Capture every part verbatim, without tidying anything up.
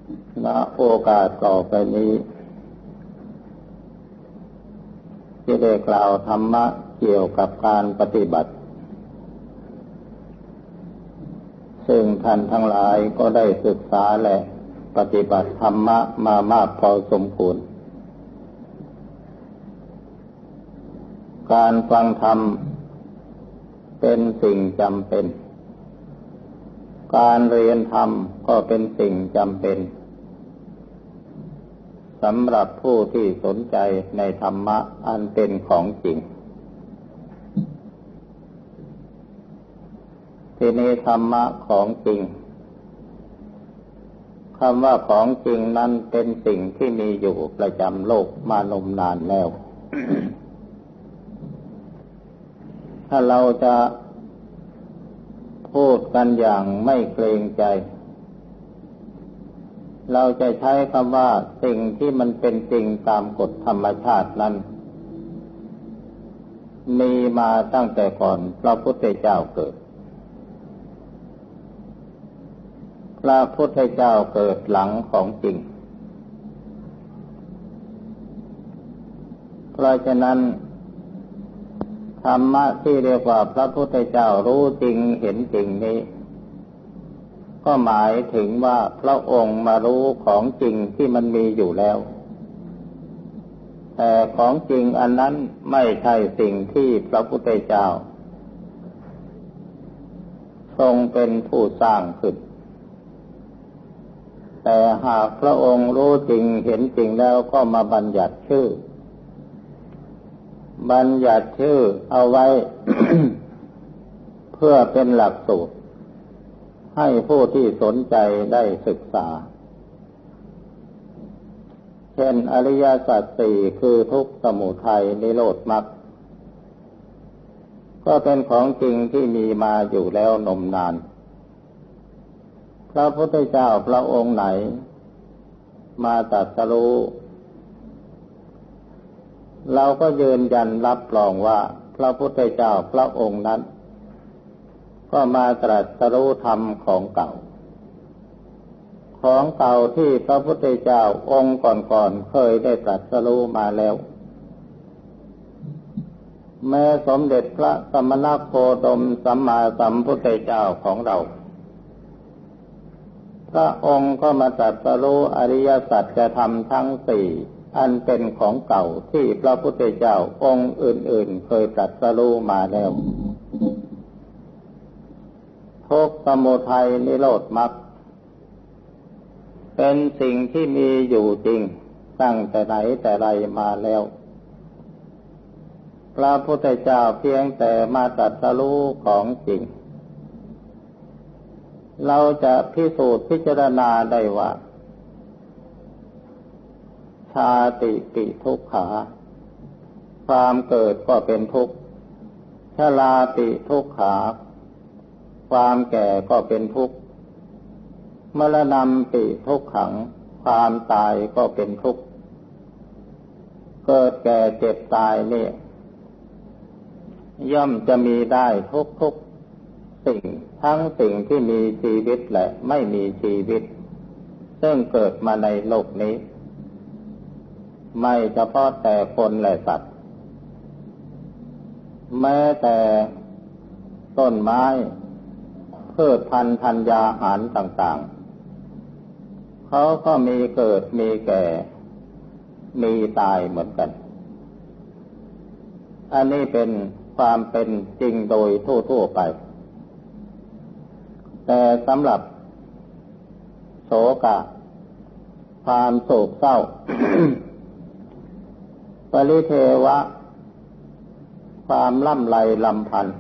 ณโอกาสต่อไปนี้ที่ได้กล่าวธรรมะเกี่ยวกับการปฏิบัติซึ่งท่านทั้งหลายก็ได้ศึกษาและปฏิบัติธรรมะมามากพอสมควรการฟังธรรมเป็นสิ่งจำเป็นการเรียนธรรมก็เป็นสิ่งจำเป็นสำหรับผู้ที่สนใจในธรรมะอันเป็นของจริงที่นี้ธรรมะของจริงคำว่าของจริงนั้นเป็นสิ่งที่มีอยู่ประจำโลกมานมนานแล้ว ถ้าเราจะพูดกันอย่างไม่เกรงใจเราจะใช้คำว่าสิ่งที่มันเป็นจริงตามกฎธรรมชาตินั้นมีมาตั้งแต่ก่อนพระพุทธเจ้าเกิดพระพุทธเจ้าเกิดหลังของจริงเพราะฉะนั้นธรรมะที่เรียกว่าพระพุทธเจ้ารู้จริงเห็นจริงนี้ก็หมายถึงว่าพระองค์มารู้ของจริงที่มันมีอยู่แล้วแต่ของจริงอันนั้นไม่ใช่สิ่งที่พระพุทธเจ้าทรงเป็นผู้สร้างขึ้นแต่หากพระองค์รู้จริงเห็นจริงแล้วก็มาบัญญัติชื่อบัญญัติชื่อเอาไว้ เพื่อเป็นหลักสูตรให้ผู้ที่สนใจได้ศึกษาเช่นอริยสัจสี่คือทุกข์สมุทัยนิโรธมรรคก็เป็นของจริงที่มีมาอยู่แล้วนมนานพระพุทธเจ้าพระองค์ไหนมาตรัสรู้เราก็ยืนยันรับรองว่าพระพุทธเจ้าพระองค์นั้นก็มาตรัสรู้ธรรมของเก่าของเก่าที่พระพุทธเจ้าองค์ก่อนๆเคยได้ตรัสรู้มาแล้วแม้สมเด็จพระสมณโคดมสัมมาสัมพุทธเจ้าของเราพระองค์ก็มาตรัสรู้อริยสัจธรรมทั้งสี่อันเป็นของเก่าที่พระพุทธเจ้าองค์อื่นๆเคยตรัสรู้มาแล้วทุกข์สมุทัยนิโรธมรรคเป็นสิ่งที่มีอยู่จริงตั้งแต่ไหนแต่ไรมาแล้วพระพุทธเจ้าเพียงแต่มาตรัสรู้ของจริงเราจะพิสูจน์พิจารณาได้ว่าชาติปิทุกขาความเกิดก็เป็นทุกข์ชราปิทุกขาความแก่ก็เป็นทุกข์มรณะปิทุกขังความตายก็เป็นทุกข์เกิดแก่เจ็บตายนี่ย่อมจะมีได้ทุกทุกสิ่งทั้งสิ่งที่มีชีวิตและไม่มีชีวิตซึ่งเกิดมาในโลกนี้ไม่เฉพาะแต่คนและสัตว์แม้แต่ต้นไม้พืชพันธุ์ธัญญาหารต่างๆเขาก็มีเกิดมีแก่มีตายเหมือนกันอันนี้เป็นความเป็นจริงโดยทั่วๆไปแต่สำหรับโศกะความโศกเศร้า ปริเทวะความล่ำไรลำพันธ์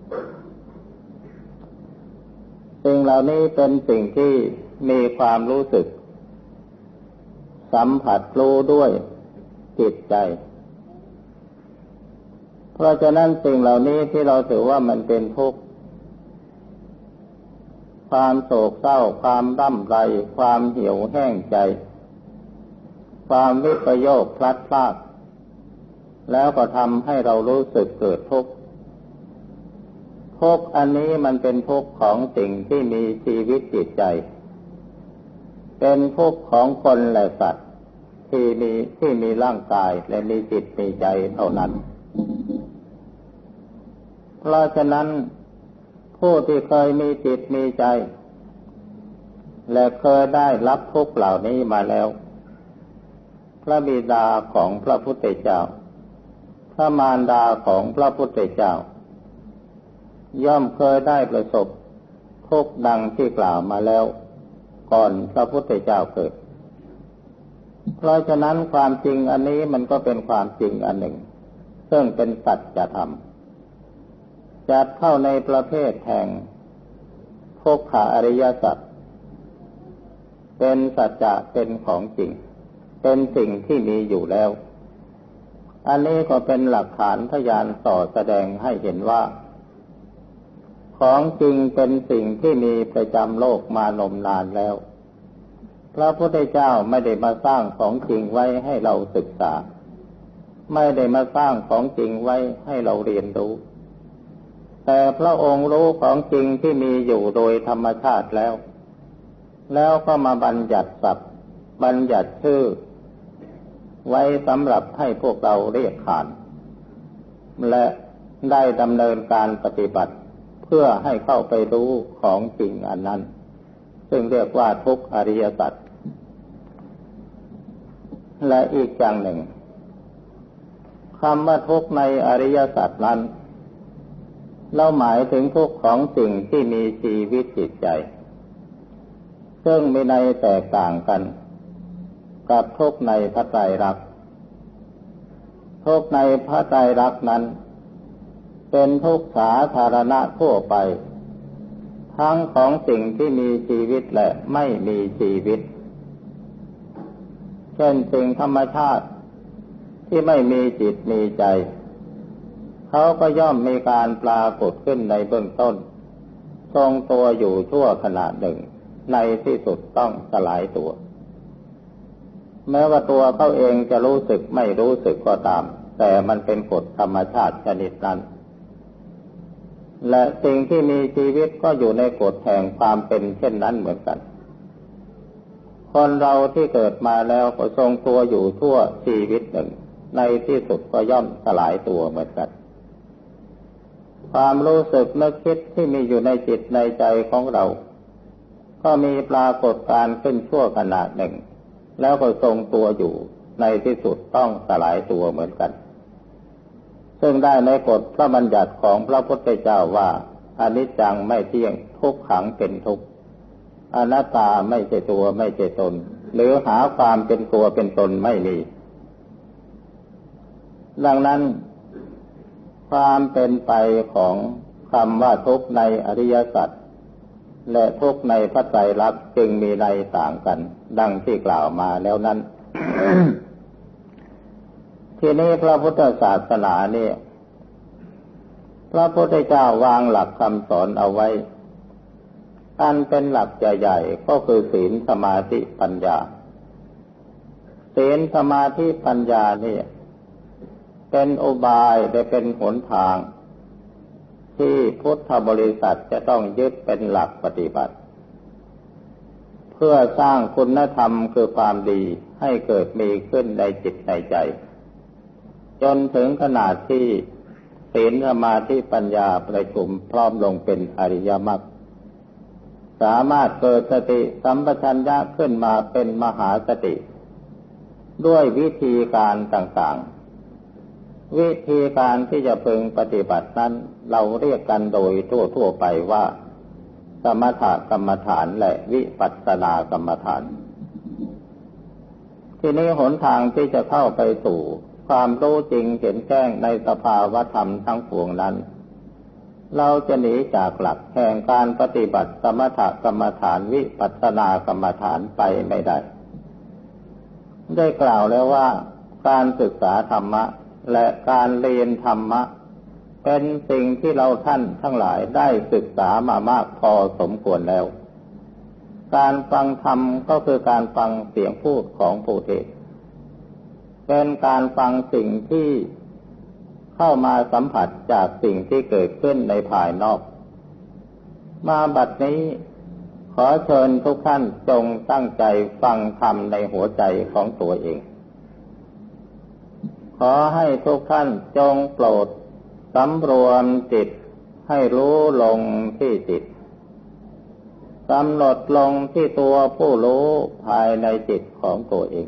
สิ่งเหล่านี้เป็นสิ่งที่มีความรู้สึกสัมผัสรู้ด้วยจิตใจเพราะฉะนั้นสิ่งเหล่านี้ที่เราถือว่ามันเป็นทุกข์ความโศกเศร้าความร่ำไรความเหี่ยวแห้งใจความวิปโยคพลัดพรากแล้วก็ทำให้เรารู้สึกเกิดทุกข์ทุกข์อันนี้มันเป็นทุกข์ของสิ่งที่มีชีวิตจิตใจเป็นทุกข์ของคนและสัตว์ที่มีที่มีร่างกายและมีจิตมีใจเท่านั้นเพราะฉะนั้นผู้ที่เคยมีจิตมีใจและเคยได้รับทุกข์เหล่านี้มาแล้วพระบิดาของพระพุทธเจ้าพระมารดาของพระพุทธเจ้าย่อมเคยได้ประสบทุกข์ดังที่กล่าวมาแล้วก่อนพระพุทธเจ้าเกิดเพราะฉะนั้นความจริงอันนี้มันก็เป็นความจริงอันหนึ่งซึ่งเป็นสัจธรรมจัดเข้าในประเภทแห่งทุกขอริยสัจเป็นสัจจะเป็นของจริงเป็นสิ่งที่มีอยู่แล้วอันนี้ก็เป็นหลักฐานพยานต่อแสดงให้เห็นว่าของจริงเป็นสิ่งที่มีประจำโลกมานมนานแล้วพระพุทธเจ้าไม่ได้มาสร้างของจริงไว้ให้เราศึกษาไม่ได้มาสร้างของจริงไว้ให้เราเรียนรู้แต่พระองค์รู้ของจริงที่มีอยู่โดยธรรมชาติแล้วแล้วก็มาบัญญัติศัพท์บัญญัติชื่อไว้สำหรับให้พวกเราเรียกขานและได้ดำเนินการปฏิบัติเพื่อให้เข้าไปรู้ของจริงอันนั้นซึ่งเรียกว่าทุกขอริยสัจและอีกอย่างหนึ่งคำว่าทุกข์ในอริยสัจนั้นเราหมายถึงทุกข์ของสิ่งที่มีชีวิตจิตใจซึ่งมีในแตกต่างกันกับทุกข์ในพระไตรลักษณ์ทุกข์ในพระไตรลักษณ์นั้นเป็นทุกข์สาธารณะทั่วไปทั้งของสิ่งที่มีชีวิตและไม่มีชีวิตเช่นสิ่งธรรมชาติที่ไม่มีจิตมีใจเขาก็ย่อมมีการปรากฏขึ้นในเบื้องต้นทรงตัวอยู่ชั่วขณะหนึ่งในที่สุดต้องสลายตัวแม้ว่าตัวเขาเองจะรู้สึกไม่รู้สึกก็ตามแต่มันเป็นกฎธรรมชาติชนิดนั้นและสิ่งที่มีชีวิตก็อยู่ในกฎแห่งความเป็นเช่นนั้นเหมือนกันคนเราที่เกิดมาแล้วก็ทรงตัวอยู่ชั่วชีวิตหนึ่งในที่สุดก็ย่อมสลายตัวเหมือนกันความรู้สึกนึกคิดที่มีอยู่ในจิตในใจของเราก็มีปรากฏการณ์ขึ้นชั่วขณะหนึ่งแล้วก็ทรงตัวอยู่ในที่สุดต้องสลายตัวเหมือนกันซึ่งได้ในกฎพระบัญญัติของพระพุทธเจ้าว่าอนิจจังไม่เที่ยงทุกขังเป็นทุกข์อนัตตาไม่ใช่ตัวไม่ใช่ตนหรือหาความเป็นตัวเป็นตนไม่มีดังนั้นความเป็นไปของคำว่าทุกข์ในอริยสัจและทุกข์ในพระไตรลักษณ์จึงมีในต่างกันดังที่กล่าวมาแล้วนั้น ทีนี้พระพุทธศาสนาเนี่ยพระพุทธเจ้าวางหลักคำสอนเอาไว้อันเป็นหลักใหญ่ๆก็คือศีลสมาธิปัญญาศีลสมาธิปัญญาเนี่ยเป็นอุบายและเป็นหนทางที่พุทธบริษัทจะต้องยึดเป็นหลักปฏิบัติเพื่อสร้างคุณธรรมคือความดีให้เกิดมีขึ้นในจิตในใจจนถึงขนาดที่ศีลสมาธิปัญญาประชุมพร้อมลงเป็นอริยมรรคสามารถเกิดสติสัมปชัญญะขึ้นมาเป็นมหาสติด้วยวิธีการต่างๆวิธีการที่จะพึงปฏิบัตินั้นเราเรียกกันโดยทั่วๆไปว่าสมถกรรมฐานและวิปัสสนากรรมฐานทีนี้หนทางที่จะเข้าไปสู่ความรู้จริงเห็นแจ้งในสภาวธรรมทั้งปวงนั้นเราจะหนีจากหลักแห่งการปฏิบัติสมถกรรมฐานวิปัสสนากรรมฐานไปไม่ได้ได้กล่าวแล้วว่าการศึกษาธรรมะและการเรียนธรรมะเป็นสิ่งที่เราท่านทั้งหลายได้ศึกษามามากพอสมควรแล้วการฟังธรรมก็คือการฟังเสียงพูดของผู้เทศน์เป็นการฟังสิ่งที่เข้ามาสัมผัสจากสิ่งที่เกิดขึ้นในภายนอกมาบัดนี้ขขอเชิญทุกท่านจงตั้งใจฟังธรรมในหัวใจของตัวเองขอให้ทุกท่านจงโปรดสำรวมจิตให้รู้ลงที่จิตกำหนดลงที่ตัวผู้รู้ภายในจิตของตัวเอง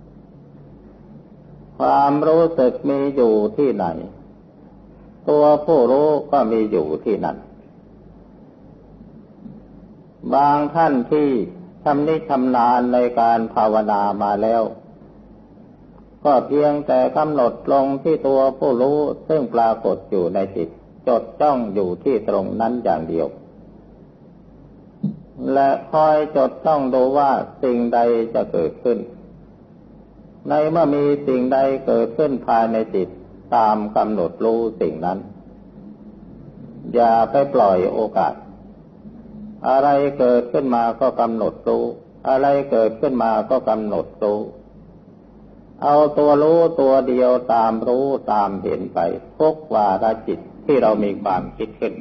ความรู้สึกมีอยู่ที่ไหนตัวผู้รู้ก็มีอยู่ที่นั่นบางท่านที่ชำนิชำนาญในการภาวนามาแล้วก็เพียงแต่กำหนดลงที่ตัวผู้รู้ซึ่งปรากฏอยู่ในจิตจดจ้องอยู่ที่ตรงนั้นอย่างเดียวและคอยจดจ้องดูว่าสิ่งใดจะเกิดขึ้นในเมื่อมีสิ่งใดเกิดขึ้นภายในจิตตามกำหนดรู้สิ่งนั้นอย่าไปปล่อยโอกาสอะไรเกิดขึ้นมาก็กำหนดรู้อะไรเกิดขึ้นมาก็กำหนดรู้เอาตัวรู้ตัวเดียวตามรู้ตามเห็นไปทุกวาระจิตที่เรามีความคิดขึ้น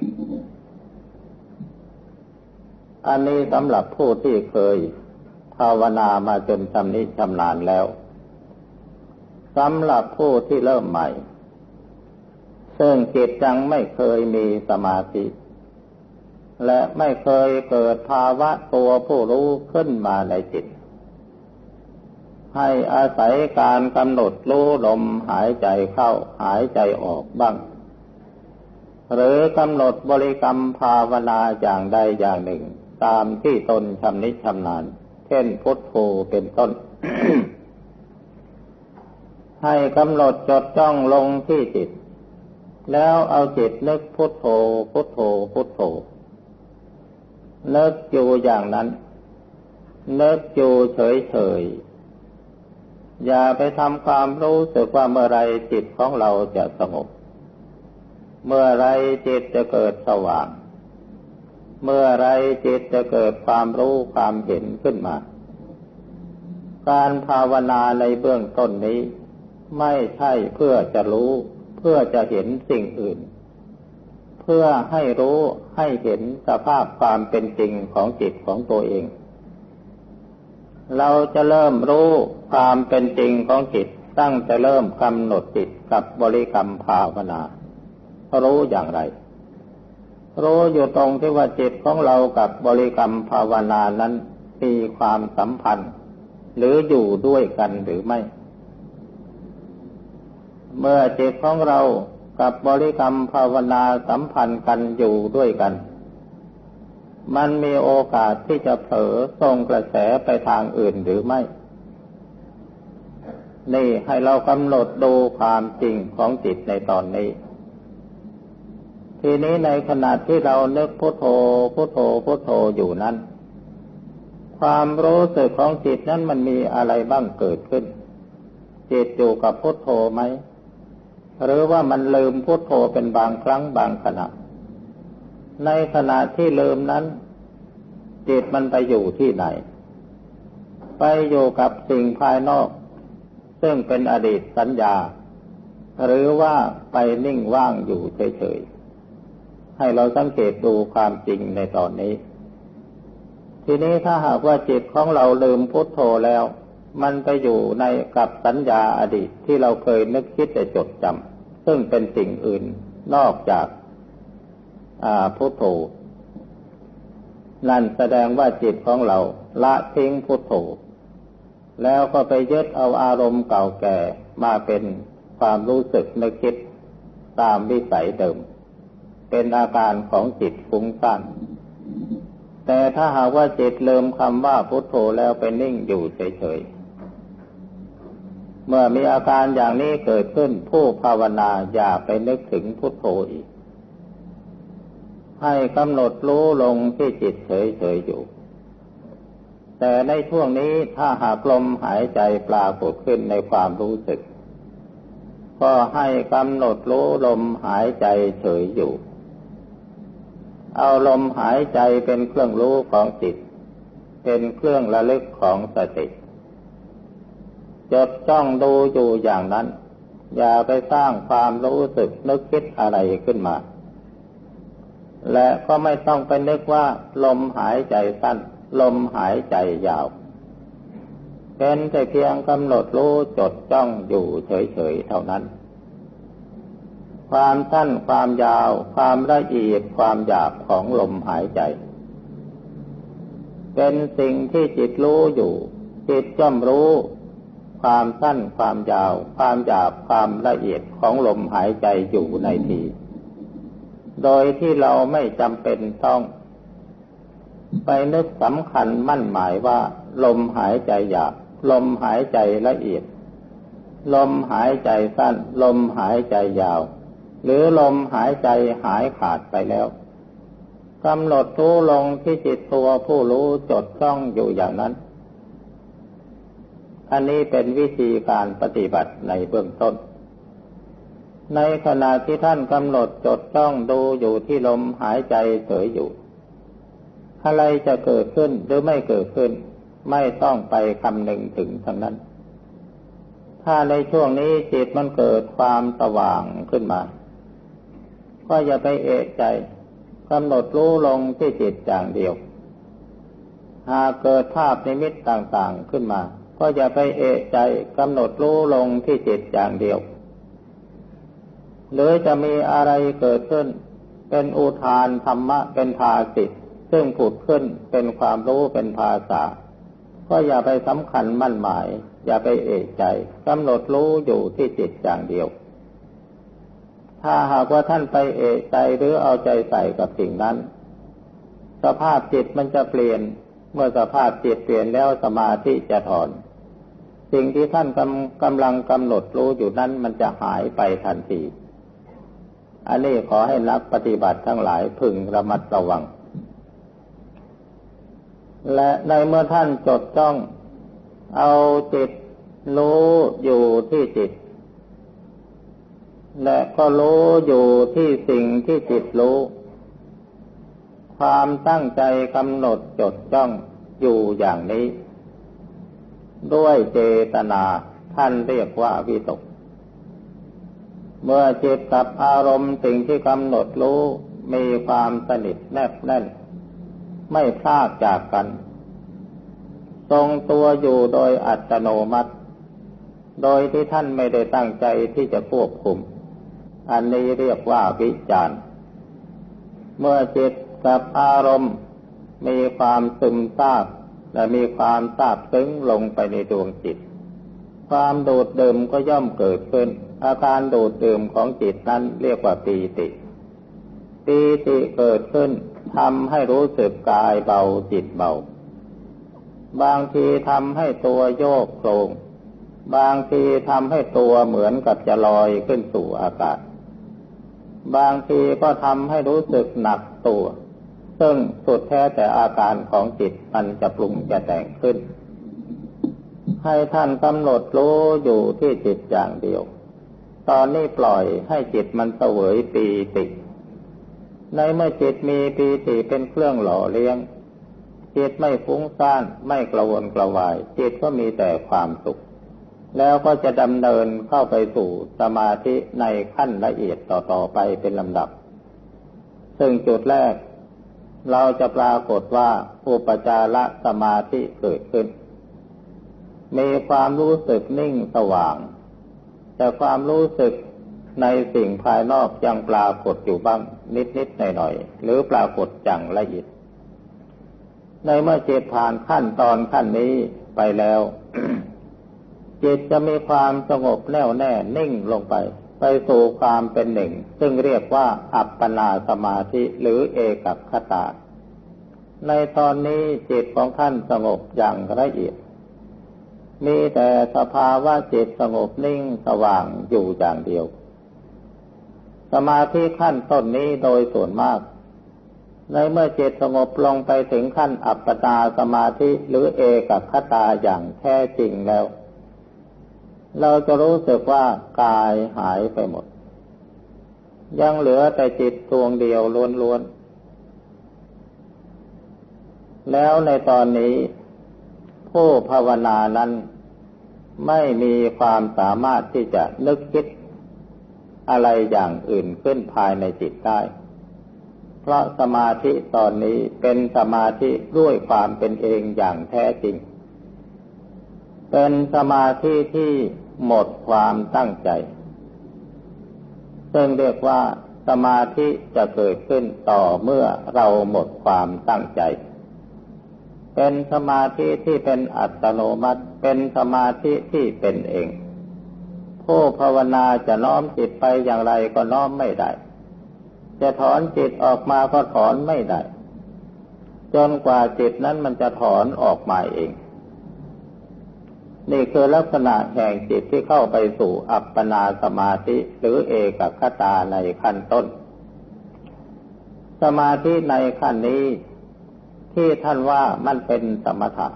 อันนี้สำหรับผู้ที่เคยภาวนามาจนชำนิชำนาญแล้วสำหรับผู้ที่เริ่มใหม่ซึ่งจิตยังไม่เคยมีสมาธิและไม่เคยเกิดภาวะตัวผู้รู้ขึ้นมาในจิตให้อาศัยการกำหนดรู้ลมหายใจเข้าหายใจออกบ้างหรือกำหนดบริกรรมภาวนาอย่างใดอย่างหนึ่งตามที่ตนชำนิชำนาญเช่นพุทโธเป็นต้น ให้กำหนดจดจ้องลงที่จิตแล้วเอาจิตนึกพุทโธพุทโธพุทโธนึกอยู่อย่างนั้นนึกอยู่เฉยๆอย่าไปทำความรู้สึกว่าเมื่อไรจิตของเราจะสงบเมื่อไรจิตจะเกิดสว่างเมื่อไรจิตจะเกิดความรู้ความเห็นขึ้นมาการภาวนาในเบื้องต้นนี้ไม่ใช่เพื่อจะรู้เพื่อจะเห็นสิ่งอื่นเพื่อให้รู้ให้เห็นสภาพความเป็นจริงของจิตของตัวเองเราจะเริ่มรู้ความเป็นจริงของจิตตั้งแต่เริ่มกำหนดจิตกับบริกรรมภาวนารู้อย่างไรรู้อยู่ตรงที่ว่าจิตของเรากับบริกรรมภาวนานั้นมีความสัมพันธ์หรืออยู่ด้วยกันหรือไม่เมื่อจิตของเรากับบริกรรมภาวนาสัมพันธ์กันอยู่ด้วยกันมันมีโอกาสที่จะเผลอส่งกระแสไปทางอื่นหรือไม่นี่ให้เรากำหนดดูความจริงของจิตในตอนนี้ทีนี้ในขณะที่เรานึกพุทโธพุทโธพุทโธอยู่นั้นความรู้สึกของจิตนั้นมันมีอะไรบ้างเกิดขึ้นจิตอยู่กับพุทโธไหมหรือว่ามันลืมพุทโธเป็นบางครั้งบางขณะในขณะที่ลืมนั้นจิตมันไปอยู่ที่ไหนไปอยู่กับสิ่งภายนอกซึ่งเป็นอดีตสัญญาหรือว่าไปนิ่งว่างอยู่เฉยๆให้เราสังเกตดูความจริงในตอนนี้ทีนี้ถ้าหากว่าจิตของเราลืมพุทโธแล้วมันไปอยู่ในกับสัญญาอดีตที่เราเคยนึกคิดแต่จดจำซึ่งเป็นสิ่งอื่นนอกจากพุทโธนั่นแสดงว่าจิตของเราละทิ้งพุทโธแล้วก็ไปยึดเอาอารมณ์เก่าแก่มาเป็นความรู้สึกนึกคิดตามวิสัยเดิมเป็นอาการของจิตฟุ้งซ่านแต่ถ้าหากว่าจิตลืมคำว่าพุทโธแล้วไปนิ่งอยู่เฉยๆเมื่อมีอาการอย่างนี้เกิดขึ้นผู้ภาวนาอย่าไปนึกถึงพุทโธอีกให้กำหนดรู้ลงที่จิตเฉยๆอยู่แต่ในช่วงนี้ถ้าหากลมหายใจปรากฏขึ้นในความรู้สึกก็ให้กำหนดรู้ลมหายใจเฉยอยู่เอาลมหายใจเป็นเครื่องรู้ของจิตเป็นเครื่องระลึกของสติจดจ้องดูอยู่อย่างนั้นอย่าไปสร้างความรู้สึกนึกคิดอะไรขึ้นมาและก็ไม่ต้องไปนึกว่าลมหายใจสั้นลมหายใจยาวเป็นแต่เพียงกำหนดรู้จดจ้องอยู่เฉยๆเท่านั้นความสั้นความยาวความละเอียดความหยาบของลมหายใจเป็นสิ่งที่จิตรู้อยู่จิตย่อมรู้ความสั้นความยาวความหยาบความละเอียดของลมหายใจอยู่ในทีโดยที่เราไม่จำเป็นต้องไปนึกสำคัญมั่นหมายว่าลมหายใจหยาบลมหายใจละเอียดลมหายใจสั้นลมหายใจยาวหรือลมหายใจหายขาดไปแล้วกำหนดรู้ลงที่จิตตัวผู้รู้จดจ้องอยู่อย่างนั้นอันนี้เป็นวิธีการปฏิบัติในเบื้องต้นในขณะที่ท่านกำหนดจดจ้องดูอยู่ที่ลมหายใจเฉยอยู่อะไรจะเกิดขึ้นหรือไม่เกิดขึ้นไม่ต้องไปคำนึงถึงทั้งนั้นถ้าในช่วงนี้จิตมันเกิดความสว่างขึ้นมาก็อย่าไปเอะใจกำหนดรู้ลงที่จิตอย่างเดียวหากเกิดภาพนิมิตต่างๆขึ้นมาก็อย่าไปเอะใจกำหนดรู้ลงที่จิตอย่างเดียวหรือจะมีอะไรเกิดขึ้นเป็นอุทานธรรมะเป็นภาสิทธิ์ซึ่งผุดขึ้นเป็นความรู้เป็นภาษาก็อย่าไปสำคัญมั่นหมายอย่าไปเอะใจกำหนดรู้อยู่ที่จิตอย่างเดียวถ้าหากว่าท่านไปเอะใจหรือเอาใจใส่กับสิ่งนั้นสภาพจิตมันจะเปลี่ยนเมื่อสภาพจิตเปลี่ยนแล้วสมาธิจะถอนสิ่งที่ท่านกำกำลังกำหนดรู้อยู่นั้นมันจะหายไปทันทีอันนี้ขอให้นักปฏิบัติทั้งหลายพึงระมัดระวังและในเมื่อท่านจดจ้องเอาจิตรู้อยู่ที่จิตและก็รู้อยู่ที่สิ่งที่จิตรู้ความตั้งใจกำหนดจดจ้องอยู่อย่างนี้ด้วยเจตนาท่านเรียกว่าวิตกเมื่อจิตกับอารมณ์สิ่งที่กำหนดรู้มีความสนิทแนบแน่นไม่พลากจากกันทรงตัวอยู่โดยอัตโนมัติโดยที่ท่านไม่ได้ตั้งใจที่จะควบคุมอันนี้เรียกว่าวิจารณ์เมื่อจิตกับอารมณ์มีความซึมซาบและมีความซาบซึ้งลงไปในดวงจิตความโดดเดี่ยวก็ย่อมเกิดขึ้นอาการโดดเดี่ยวของจิตนั้นเรียกว่าปีติปีติเกิดขึ้นทำให้รู้สึกกายเบาจิตเบาบางทีทำให้ตัวโยกโครงบางทีทำให้ตัวเหมือนกับจะลอยขึ้นสู่อากาศบางทีก็ทำให้รู้สึกหนักตัวซึ่งสุดแท้แต่อาการของจิตมันจะปรุงจะแต่งขึ้นให้ท่านกำหนดรู้อยู่ที่จิตอย่างเดียวตอนนี้ปล่อยให้จิตมันเสวยปีติในเมื่อจิตมีปีติเป็นเครื่องหล่อเลี้ยงจิตไม่ฟุ้งซ่านไม่กระวนกระวายจิตก็มีแต่ความสุขแล้วก็จะดำเนินเข้าไปสู่สมาธิในขั้นละเอียดต่อๆไปเป็นลำดับซึ่งจุดแรกเราจะปรากฏว่าอุปจารสมาธิเกิดขึ้นมีความรู้สึกนิ่งสว่างแต่ความรู้สึกในสิ่งภายนอกยังปรากฏอยู่บ้างนิดๆหน่อยๆหรือปรากฏอย่างละเอียดในเมื่อจิตผ่านขั้นตอนขั้นนี้ไปแล้ว จิตจะมีความสงบแน่วแน่นิ่งลงไปไปสู่ความเป็นหนึ่งซึ่งเรียกว่าอัปปนาสมาธิหรือเอกัคคตาในตอนนี้จิตของท่านสงบอย่างละเอียดมีแต่สภาวะจิตสงบนิ่งสว่างอยู่อย่างเดียวสมาธิขั้นต้นนี้โดยส่วนมากในเมื่อจิตสงบลงไปถึงขั้นอัปปนาสมาธิหรือเอกัคคตาอย่างแท้จริงแล้วเราจะรู้สึกว่ากายหายไปหมดยังเหลือแต่จิตดวงเดียวล้วนๆแล้วในตอนนี้ผู้ภาวนานั้นไม่มีความสามารถที่จะนึกคิดอะไรอย่างอื่นขึ้นภายในจิตได้เพราะสมาธิตอนนี้เป็นสมาธิด้วยความเป็นเองอย่างแท้จริงเป็นสมาธิที่หมดความตั้งใจซึ่งเรียกว่าสมาธิจะเกิดขึ้นต่อเมื่อเราหมดความตั้งใจเป็นสมาธิที่เป็นอัตโนมัติเป็นสมาธิที่เป็นเองผู้ภาวนาจะน้อมจิตไปอย่างไรก็น้อมไม่ได้จะถอนจิตออกมาก็ถอนไม่ได้จนกว่าจิตนั้นมันจะถอนออกมาเองนี่คือลักษณะแห่งจิตที่เข้าไปสู่อัปปนาสมาธิหรือเอกคตาในขั้นต้นสมาธิในขั้นนี้ที่ท่านว่ามันเป็นสมถะ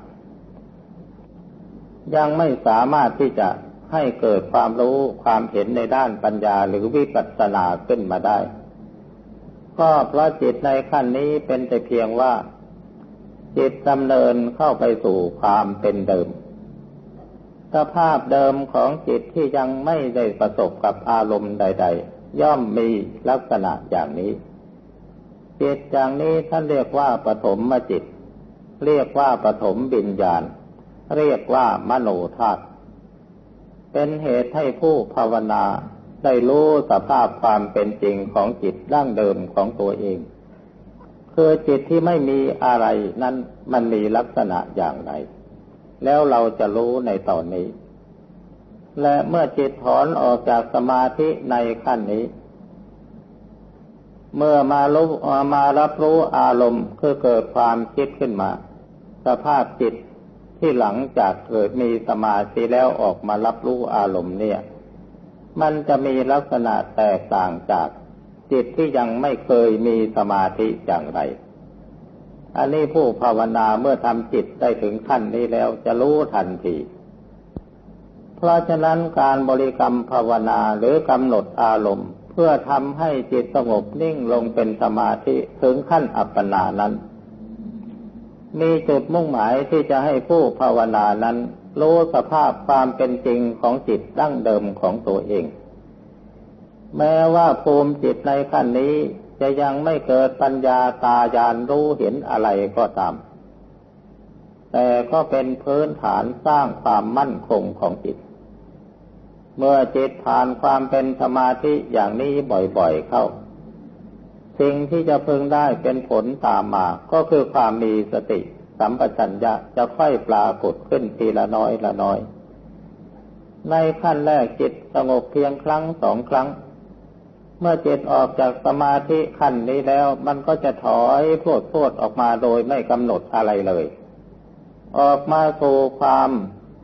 ยังไม่สามารถที่จะให้เกิดความรู้ความเห็นในด้านปัญญาหรือวิปัสสนาขึ้นมาได้ก็เพราะจิตในขั้นนี้เป็นแต่เพียงว่าจิตดำเนินเข้าไปสู่ความเป็นเดิมสภาพเดิมของจิตที่ยังไม่ได้ประสบกับอารมณ์ใดๆย่อมมีลักษณะอย่างนี้จิตอย่างนี้ท่านเรียกว่าปฐมจิตเรียกว่าปฐมวิญญาณเรียกว่ามโนธาตุเป็นเหตุให้ผู้ภาวนาได้รู้สภาพความเป็นจริงของจิตดั้งเดิมของตัวเองคือจิตที่ไม่มีอะไรนั้นมันมีลักษณะอย่างไรแล้วเราจะรู้ในตอนนี้และเมื่อจิตถอนออกจากสมาธิในขั้นนี้เมื่อมารู้มารับรู้อารมณ์คือเกิดความคิดขึ้นมาสภาพจิตที่หลังจากเกิดมีสมาธิแล้วออกมารับรู้อารมณ์เนี่ยมันจะมีลักษณะแตกต่างจากจิตที่ยังไม่เคยมีสมาธิอย่างไรอันนี้ผู้ภาวนาเมื่อทำจิตได้ถึงขั้นนี้แล้วจะรู้ทันทีเพราะฉะนั้นการบริกรรมภาวนาหรือกำหนดอารมณ์เพื่อทำให้จิตสงบนิ่งลงเป็นสมาธิถึงขั้นอัปปนานั้นมีจุดมุ่งหมายที่จะให้ผู้ภาวนานั้นรู้สภาพความเป็นจริงของจิตดั้งเดิมของตัวเองแม้ว่าภูมิจิตในขั้นนี้จะยังไม่เกิดปัญญาตาญาณรู้เห็นอะไรก็ตามแต่ก็เป็นพื้นฐานสร้างความมั่นคงของจิตเมื่อจิตผ่านความเป็นสมาธิอย่างนี้บ่อยๆเข้าสิ่งที่จะพึงได้เป็นผลตามมาก็คือความมีสติสัมปชัญญะจะค่อยปรากฏขึ้นทีละน้อยละน้อยในขั้นแรกจิตสงบเพียงครั้งสองครั้งเมื่อจิตออกจากสมาธิขั้นนี้แล้วมันก็จะถอยพรวดพรวดออกมาโดยไม่กำหนดอะไรเลยออกมาสู่ความ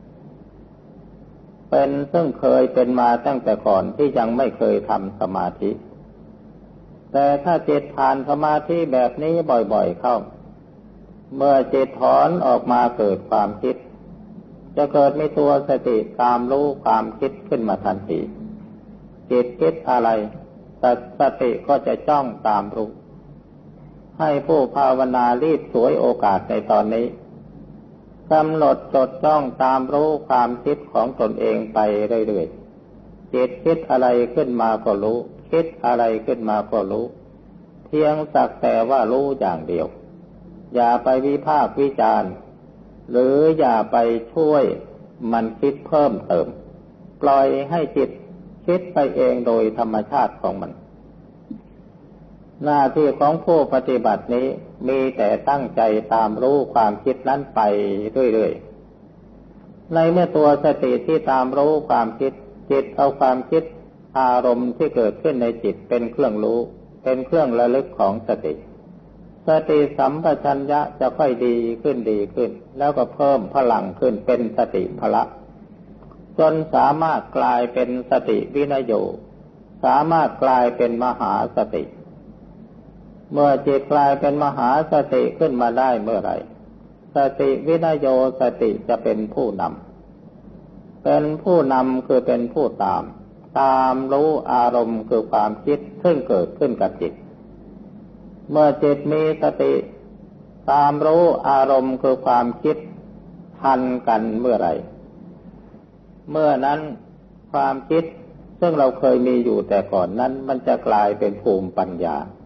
เป็นซึ่งเคยเป็นมาตั้งแต่ก่อนที่ยังไม่เคยทำสมาธิแต่ถ้าจิตผ่านสมาธิแบบนี้บ่อยๆเข้าเมื่อจิตถอนออกมาเกิดความคิดจะเกิดมีตัวสติตามรู้ความคิดขึ้นมาทันทีจิตคิดอะไรสติก็จะจ้องตามรู้ให้ผู้ภาวนารีบฉวยโอกาสในตอนนี้กำหนดจดจ้องตามรู้ความคิดของตนเองไปเรื่อยๆจิตคิดอะไรขึ้นมาก็รู้คิดอะไรขึ้นมาก็รู้เพียงสักแต่ว่ารู้อย่างเดียวอย่าไปวิพากษ์วิจารณ์หรืออย่าไปช่วยมันคิดเพิ่มเติมปล่อยให้จิตคิดไปเองโดยธรรมชาติของมันหน้าที่ของผู้ปฏิบัตินี้มีแต่ตั้งใจตามรู้ความคิดนั้นไปเรื่อยๆในเมื่อตัวสติที่ตามรู้ความคิดจิตเอาความคิดอารมณ์ที่เกิดขึ้นในจิตเป็นเครื่องรู้เป็นเครื่องระลึกของสติสติสัมปชัญญะจะค่อยดีขึ้นดีขึ้นแล้วก็เพิ่มพลังขึ้นเป็นสติพละจนสามารถกลายเป็นสติวินัยโยสามารถกลายเป็นมหาสติเมื่อจิตกลายเป็นมหาสติขึ้นมาได้เมื่อไหร่สติวินัยโยสติจะเป็นผู้นำเป็นผู้นำคือเป็นผู้ตามตามรู้อารมณ์คือความคิดซึ่งเกิดขึ้นกับจิตเมื่อจิตมีสติตามรู้อารมณ์คือความคิดทันกันเมื่อไหร่เมื่อนั้นความคิดซึ่งเราเคยมีอยู่แต่ก่อนนั้นมันจะกลายเป็นภูมิปัญญา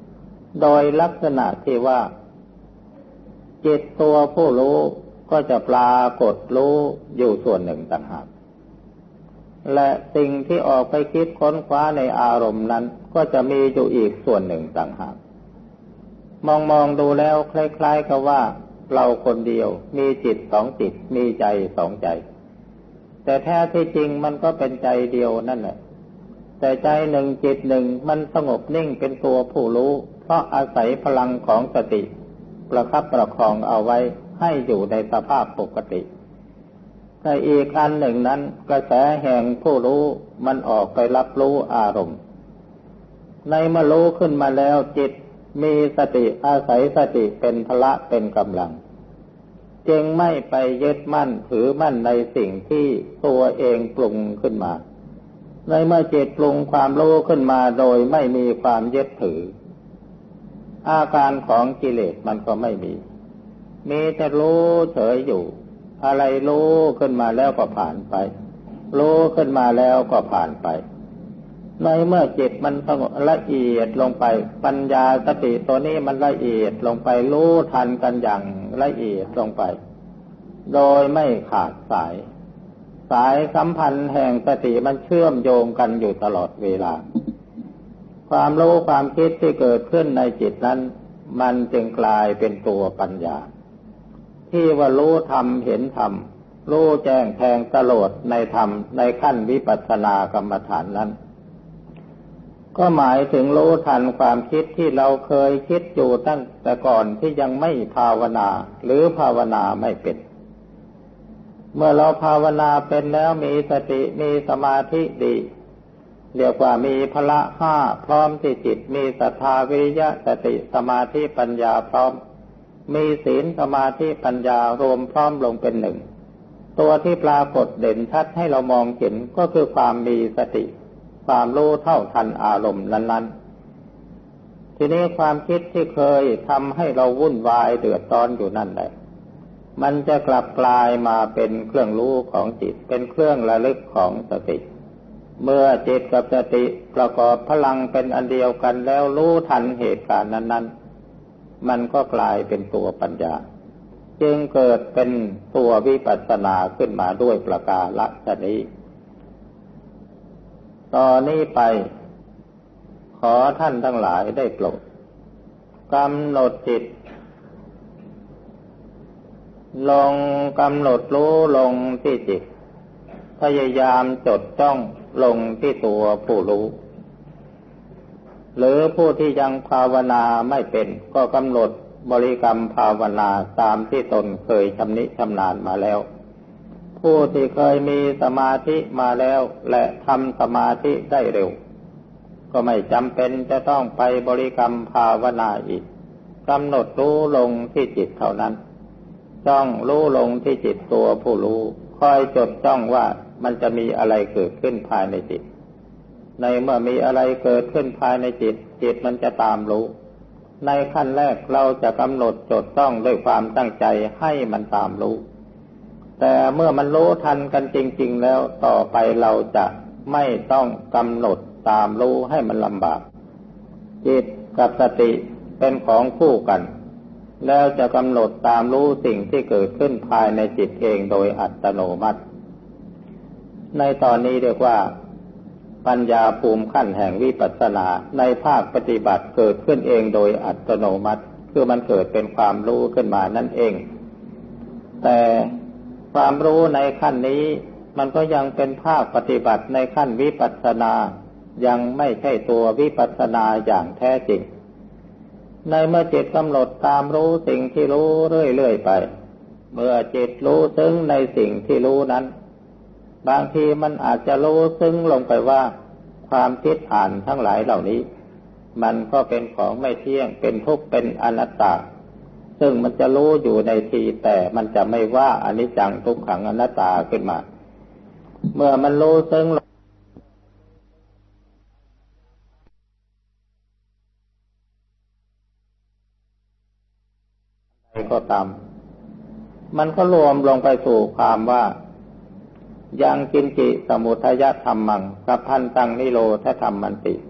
โดยลักษณะที่ว่าจิตตัวผู้รู้ก็จะปรากฏรู้อยู่ส่วนหนึ่งต่างหากและสิ่งที่ออกไปคิดค้นคว้าในอารมณ์นั้นก็จะมีอยู่อีกส่วนหนึ่งต่างหากมองมองดูแล้วคล้ายๆกับว่าเราคนเดียวมีจิตสองจิตมีใจสองใจแต่แท้ที่จริงมันก็เป็นใจเดียวนั่นแหละแต่ใจหนึ่งจิตหนึ่งมันสงบนิ่งเป็นตัวผู้รู้เพราะอาศัยพลังของสติประคับประคองเอาไว้ให้อยู่ในสภาพปกติแต่อีกอันหนึ่งนั้นกระแสแห่งผู้รู้มันออกไปรับรู้อารมณ์ในเมื่อรู้ขึ้นมาแล้วจิตมีสติอาศัยสติเป็นพละเป็นกำลังจึงไม่ไปยึดมั่นถือมั่นในสิ่งที่ตัวเองปรุงขึ้นมาในเมื่อจิตปรุงความรู้ขึ้นมาโดยไม่มีความยึดถืออาการของกิเลสมันก็ไม่มีมีแต่รู้เฉยอยู่อะไรรู้ขึ้นมาแล้วก็ผ่านไปรู้ขึ้นมาแล้วก็ผ่านไปในเมื่อจิตมันสงบละเอียดลงไปปัญญาสติตัวนี้มันละเอียดลงไปรู้ทันกันอย่างละเอียดลงไปโดยไม่ขาดสายสายสัมพันธ์แห่งสติมันเชื่อมโยงกันอยู่ตลอดเวลาความรู้ความคิดที่เกิดขึ้นในจิตนั้นมันจึงกลายเป็นตัวปัญญาที่ว่ารู้ธรรมเห็นธรรมรู้แจ้งแทงตลอดในธรรมในขั้นวิปัสสนากรรมฐานนั้นก็หมายถึงรู้ทันความคิดที่เราเคยคิดอยู่ตั้งแต่ก่อนที่ยังไม่ภาวนาหรือภาวนาไม่เป็นเมื่อเราภาวนาเป็นแล้วมีสติมีสมาธิดีเรียกว่ามีพละห้าพร้อมที่จิตมีศรัทธาวิริยะสติสมาธิปัญญาพร้อมมีศีลสมาธิปัญญารวมพร้อมลงเป็นหนึ่งตัวที่ปรากฏเด่นชัดให้เรามองเห็นก็คือความมีสติความรู้เท่าทันอารมณ์นั้นๆทีนี้ความคิดที่เคยทำให้เราวุ่นวายเดือดร้อนอยู่นั่นแหละมันจะกลับกลายมาเป็นเครื่องรู้ของจิตเป็นเครื่องระลึกของสติเมื่อจิตกับสติประกอบพลังเป็นอันเดียวกันแล้วรู้ทันเหตุการณ์นั้นๆมันก็กลายเป็นตัวปัญญาจึงเกิดเป็นตัววิปัสสนาขึ้นมาด้วยประการฉะนี้ตอนนี้ไปขอท่านทั้งหลายได้โปรดกำหนดจิตลงกำหนดรู้ลงที่จิตพยายามจดจ้องลงที่ตัวผู้รู้หรือผู้ที่ยังภาวนาไม่เป็นก็กำหนดบริกรรมภาวนาตามที่ตนเคยชำนิชำนาญมาแล้วผู้ที่เคยมีสมาธิมาแล้วและทำสมาธิได้เร็วก็ไม่จำเป็นจะต้องไปบริกรรมภาวนาอีกกำหนดรู้ลงที่จิตเท่านั้นจ้องรู้ลงที่จิตตัวผู้รู้คอยจดจ้องว่ามันจะมีอะไรเกิดขึ้นภายในจิตในเมื่อมีอะไรเกิดขึ้นภายในจิตจิตมันจะตามรู้ในขั้นแรกเราจะกำหนดจดจ้องด้วยความตั้งใจให้มันตามรู้แต่เมื่อมันรู้ทันกันจริงๆแล้วต่อไปเราจะไม่ต้องกำหนดตามรู้ให้มันลำบากจิตกับสติเป็นของคู่กันแล้วจะกำหนดตามรู้สิ่งที่เกิดขึ้นภายในจิตเองโดยอัตโนมัติในตอนนี้เรียกว่าปัญญาภูมิขั้นแห่งวิปัสสนาในภาคปฏิบัติเกิดขึ้นเองโดยอัตโนมัติคือมันเกิดเป็นความรู้ขึ้นมานั่นเองแต่ความรู้ในขั้นนี้มันก็ยังเป็นภาคปฏิบัติในขั้นวิปัสสนายังไม่ใช่ตัววิปัสสนาอย่างแท้จริงในเมื่อจิตกำหนดตามรู้สิ่งที่รู้เรื่อยๆไปเมื่อจิตรู้ซึ้งในสิ่งที่รู้นั้นบางทีมันอาจจะรู้ซึ้งลงไปว่าความคิดอ่านทั้งหลายเหล่านี้มันก็เป็นของไม่เที่ยงเป็นทุกข์เป็นอนัตตาซึ่งมันจะรู้อยู่ในทีแต่มันจะไม่ว่าอนิจจังทุกขังอนัตตาขึ้นมาเมื่อมันรู้ซึ้งใดก็ตามมันก็รวมลงไปสู่ความว่ายังกินจิสมุทัยธรรมังสัพพันตังนิโรธธรรมมันติ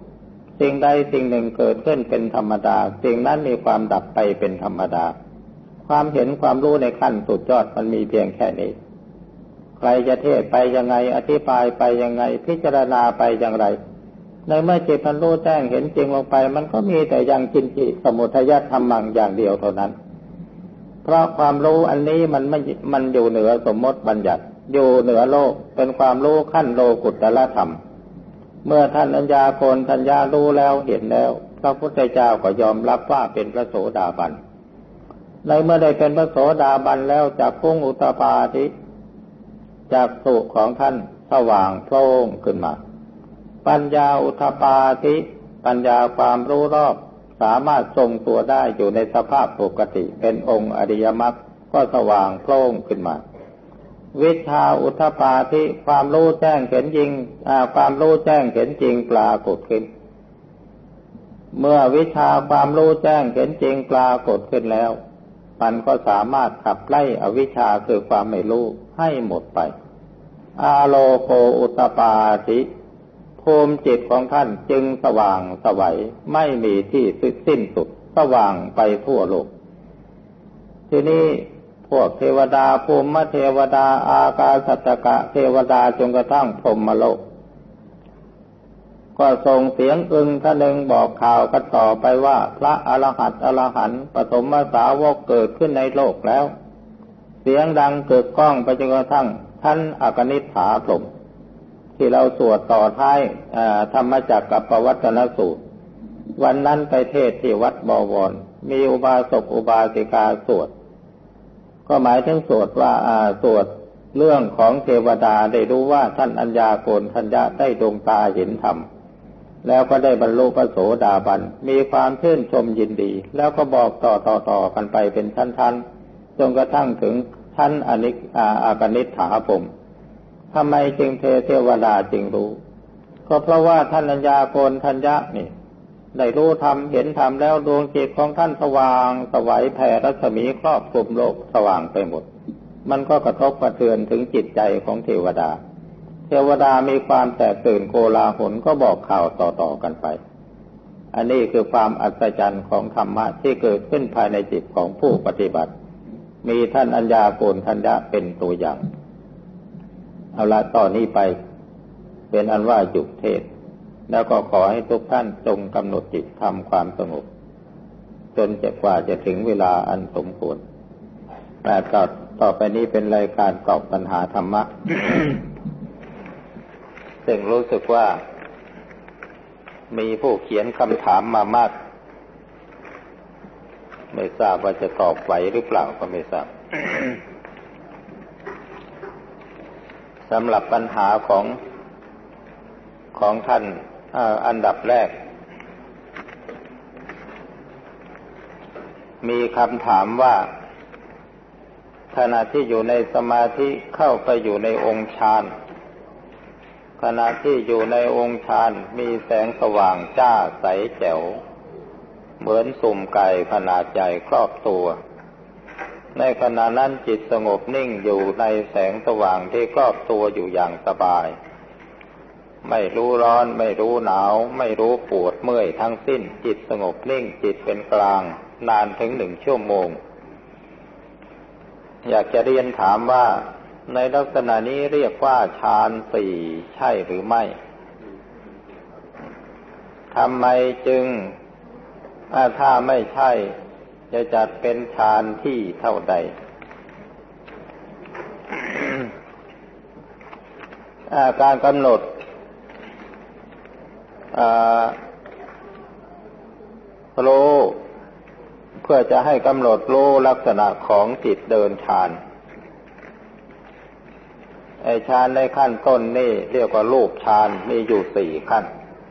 สิ่งใดสิ่งหนึ่งเกิดขึ้นเป็นธรรมดาสิ่งนั้นมีความดับไปเป็นธรรมดาความเห็นความรู้ในขั้นสุดยอดมันมีเพียงแค่นี้ใครจะเทศไปยังไงอธิบายไปยังไงพิจารณาไปอย่างไรในเมื่อจิตมันรู้แจ้งเห็นจริงลงไปมันก็มีแต่ยังกินจิสมุทัยธรรมังอย่างเดียวเท่านั้นเพราะความรู้อันนี้มันไม่มันอยู่เหนือสมมติบัญญัติอยู่เหนือโลกเป็นความรู้ขั้นโลกุตตรธรรมเมื่อท่านอัญญาโกณทัญญารู้แล้วเห็นแล้วพระพุทธเจ้าก็ยอมรับว่าเป็นพระโสดาบันในเมื่อได้เป็นพระโสดาบันแล้วจากพุ่งอุตตปาธิจากสุของท่านสว่างโพล่งขึ้นมาปัญญาอุทธปาธิปัญญาความรู้รอบสามารถทรงตัวได้อยู่ในสภาพปกติเป็นองค์อริยมรรคก็สว่างโพล่งขึ้นมาวิชชาอุทธปาธิความรู้แจ้งเห็นจริงความรู้แจ้งเห็นจริงปรากฏขึ้นเมื่อวิชชาความรู้แจ้งเห็นจริงปรากฏขึ้นแล้วมันก็สามารถขับไล่อวิชชาคือความไม่รู้ให้หมดไปอาโลโกอุตตปาธิภูมิจิตของท่านจึงสว่างไสวไม่มีที่สิ้นสุดสว่างไปทั่วโลกทีนี้พวกเทวดาภูมิเทวดาอากาสัจจกะเทวดาจนกระทั่งพรหมโลกก็ส่งเสียงอึงทะนึงบอกข่าวกันต่อไปว่าพระอรหันต์อรหันต์ปฐมสาวกเกิดขึ้นในโลกแล้วเสียงดังกึกก้องไปจนกระทั่งท่านอกนิษฐาพรหมที่เราสวดต่อท้ายธรรมจักรกับปวัตตนสูตรวันนั้นไปเทศที่วัดบวรมีอุบาสกอุบาสิกาสวดก็หมายถึงสวดว่าสวดเรื่องของเทวดาได้รู้ว่าท่านอัญญาโกณทัญญะได้ดวงตาเห็นธรรมแล้วก็ได้บรรลุพระโสดาบันมีความชื่นชมยินดีแล้วก็บอกต่อๆๆกันไปเป็นชั้นๆจนกระทั่งถึงท่านอนิอากนิษฐาพรหมทำไมจึงเทเทวดาจึงรู้ก็เพราะว่าท่านอัญญาโกณทัญญะนี่ได้รู้ธรรมเห็นธรรมแล้วดวงจิตของท่านสว่างไสวแผ่รัศมีครอบคลุมโลกสว่างไปหมดมันก็กระทบกระเทือนถึงจิตใจของเทวดาเทวดามีความแตกตื่นโกลาหลก็บอกข่าวต่อๆกันไปอันนี้คือความอัศจรรย์ของธรรมะที่เกิดขึ้นภายในจิตของผู้ปฏิบัติมีท่านอัญญาโกณทัญญะเป็นตัวอย่างเอาละต่อนนี้ไปเป็นอันว่าหยุดเทศแล้วก็ขอให้ทุกท่านจงกำหนดจิตทำความสงบจนจะกว่าจะถึงเวลาอันสมควรแต่ต่อต่อไปนี้เป็นรายการตอบปัญหาธรรมะ ซึ่งรู้สึกว่ามีผู้เขียนคำถามมามากไม่ทราบว่าจะตอบไหวหรือเปล่าก็ไม่ทราบ สำหรับปัญหาของของท่านอันดับแรกมีคำถามว่าขณะที่อยู่ในสมาธิเข้าไปอยู่ในองค์ฌานขณะที่อยู่ในองค์ฌานมีแสงสว่างจ้าใสแจ๋วเหมือนสุ่มไก่ขนาดใหญ่ครอบตัวในขณะนั้นจิตสงบนิ่งอยู่ในแสงสว่างที่ครอบตัวอยู่อย่างสบายไม่รู้ร้อนไม่รู้หนาวไม่รู้ปวดเมื่อยทั้งสิ้นจิตสงบนิ่งจิตเป็นกลางนานถึงหนึ่งชั่วโมงอยากจะเรียนถามว่าในลักษณะนี้เรียกว่าฌานสี่ใช่หรือไม่ทำไมจึงถ้าไม่ใช่จะจัดเป็นฌานที่เท่าใด การกำหนดรู้เพื่อจะให้กำหนดรู้ลักษณะของจิตเดินฌานไอ้ฌานในขั้นต้นนี่เรียกว่ารูปฌานมีอยู่สี่ขั้น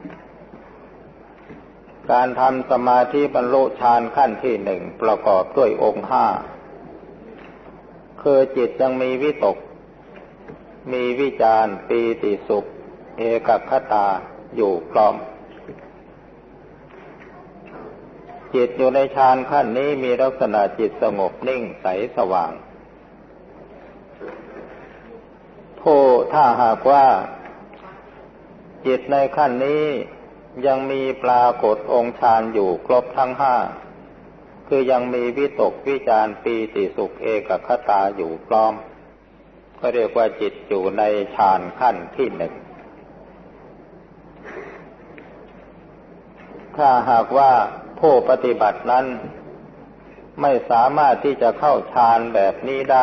การทำสมาธิบรรลุฌานขั้นที่หนึ่งประกอบด้วยองค์ห้าคือจิตยังมีวิตกมีวิจารปีติสุขเอกคตาอยู่พร้อมจิตอยู่ในฌานขั้นนี้มีลักษณะจิตสงบนิ่งใสสว่างผู้ถ้าหากว่าจิตในขั้นนี้ยังมีปรากฏองค์ฌานอยู่ครบทั้งห้าคือยังมีวิตกวิจารปีติสุขเอกคตาอยู่พร้อมก็เรียกว่าจิตอยู่ในฌานขั้นที่หนึ่งถ้าหากว่าผู้ปฏิบัตินั้นไม่สามารถที่จะเข้าฌานแบบนี้ได้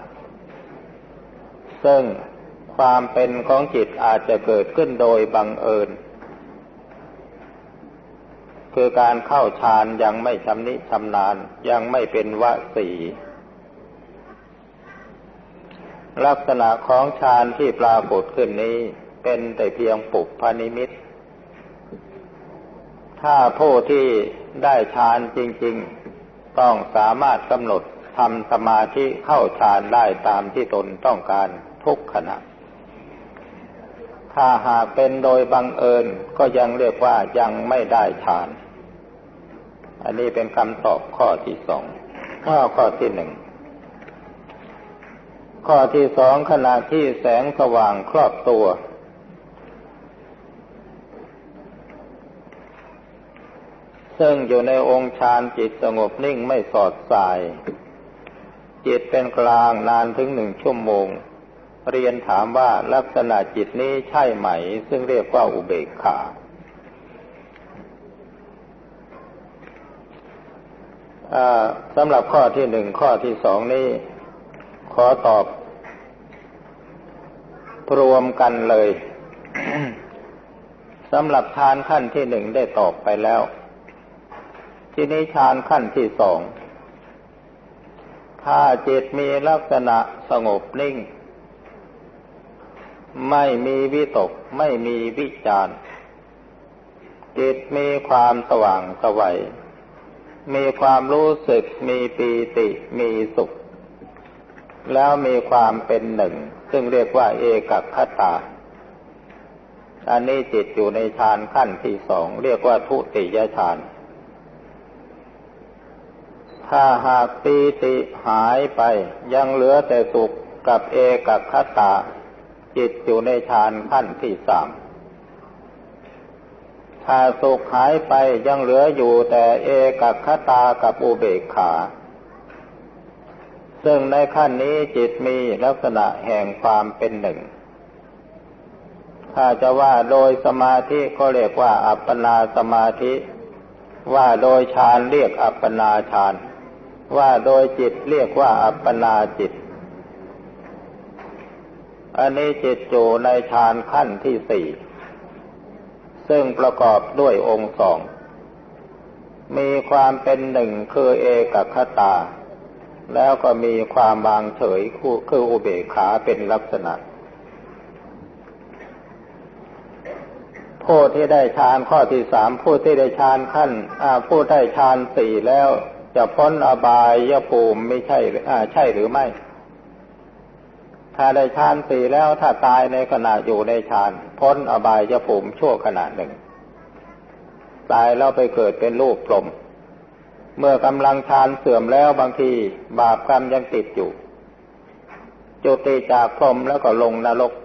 ซึ่งความเป็นของจิตอาจจะเกิดขึ้นโดยบังเอิญคือการเข้าฌานยังไม่ชำนิชำนาญยังไม่เป็นวสีลักษณะของฌานที่ปรากฏขึ้นนี้เป็นแต่เพียงปุพพนิมิตถ้าผู้ที่ได้ฌานจริงๆต้องสามารถกำหนดทำสมาธิเข้าฌานได้ตามที่ตนต้องการทุกขณะถ้าหากเป็นโดยบังเอิญก็ยังเรียกว่ายังไม่ได้ฌานอันนี้เป็นคำตอบข้อที่สองข้อข้อที่หนึ่งข้อที่สองขณะที่แสงสว่างครอบตัวซึ่งอยู่ในองค์ฌานจิตสงบนิ่งไม่สอดสายจิตเป็นกลางนานถึงหนึ่งชั่วโมงเรียนถามว่าลักษณะจิตนี้ใช่ไหมซึ่งเรียกว่าอุเบกขาสำหรับข้อที่หนึ่งข้อที่สองนี้ขอตอบรวมกันเลย สำหรับฌานขั้นที่หนึ่งได้ตอบไปแล้วทีนี้ฌานขั้นที่สองถ้าจิตมีลักษณะสงบนิ่งไม่มีวิตกไม่มีวิจารจิตมีความสว่างไสวมีความรู้สึกมีปีติมีสุขแล้วมีความเป็นหนึ่งซึ่งเรียกว่าเอกคตาอันนี้จิตอยู่ในฌานขั้นที่สองเรียกว่าทุติยฌานถ้าหากปีติหายไปยังเหลือแต่สุขกับเอกคตาจิตอยู่ในฌานขั้นที่สามถ้าสุขหายไปยังเหลืออยู่แต่เอกคตากับอุเบกขาซึ่งในขั้นนี้จิตมีลักษณะแห่งความเป็นหนึ่งถ้าจะว่าโดยสมาธิก็เรียกว่าอัปปนาสมาธิว่าโดยฌานเรียกอัปปนาฌานว่าโดยจิตเรียกว่าอัปปนาจิตอันนี้จิตอยู่ในฌานขั้นที่สี่ซึ่งประกอบด้วยองค์สองมีความเป็นหนึ่งคือเอกคตาแล้วก็มีความวางเฉยคืออุเบกขาเป็นลักษณะผู้ที่ได้ฌานข้อที่สามผู้ที่ได้ฌานขั้นผู้ได้ฌานสี่แล้วจะพ้นอบายภูมิไม่ใช่ใช่หรือไม่ถ้าได้ฌานสี่แล้วถ้าตายในขณะอยู่ในฌานพ้นอบายภูมิชั่วขณะหนึ่งตายแล้วไปเกิดเป็นรูปพรหมเมื่อกำลังฌานเสื่อมแล้วบางทีบาปกรรมยังติดอยู่จุติจากพรหมแล้วก็ลงนรก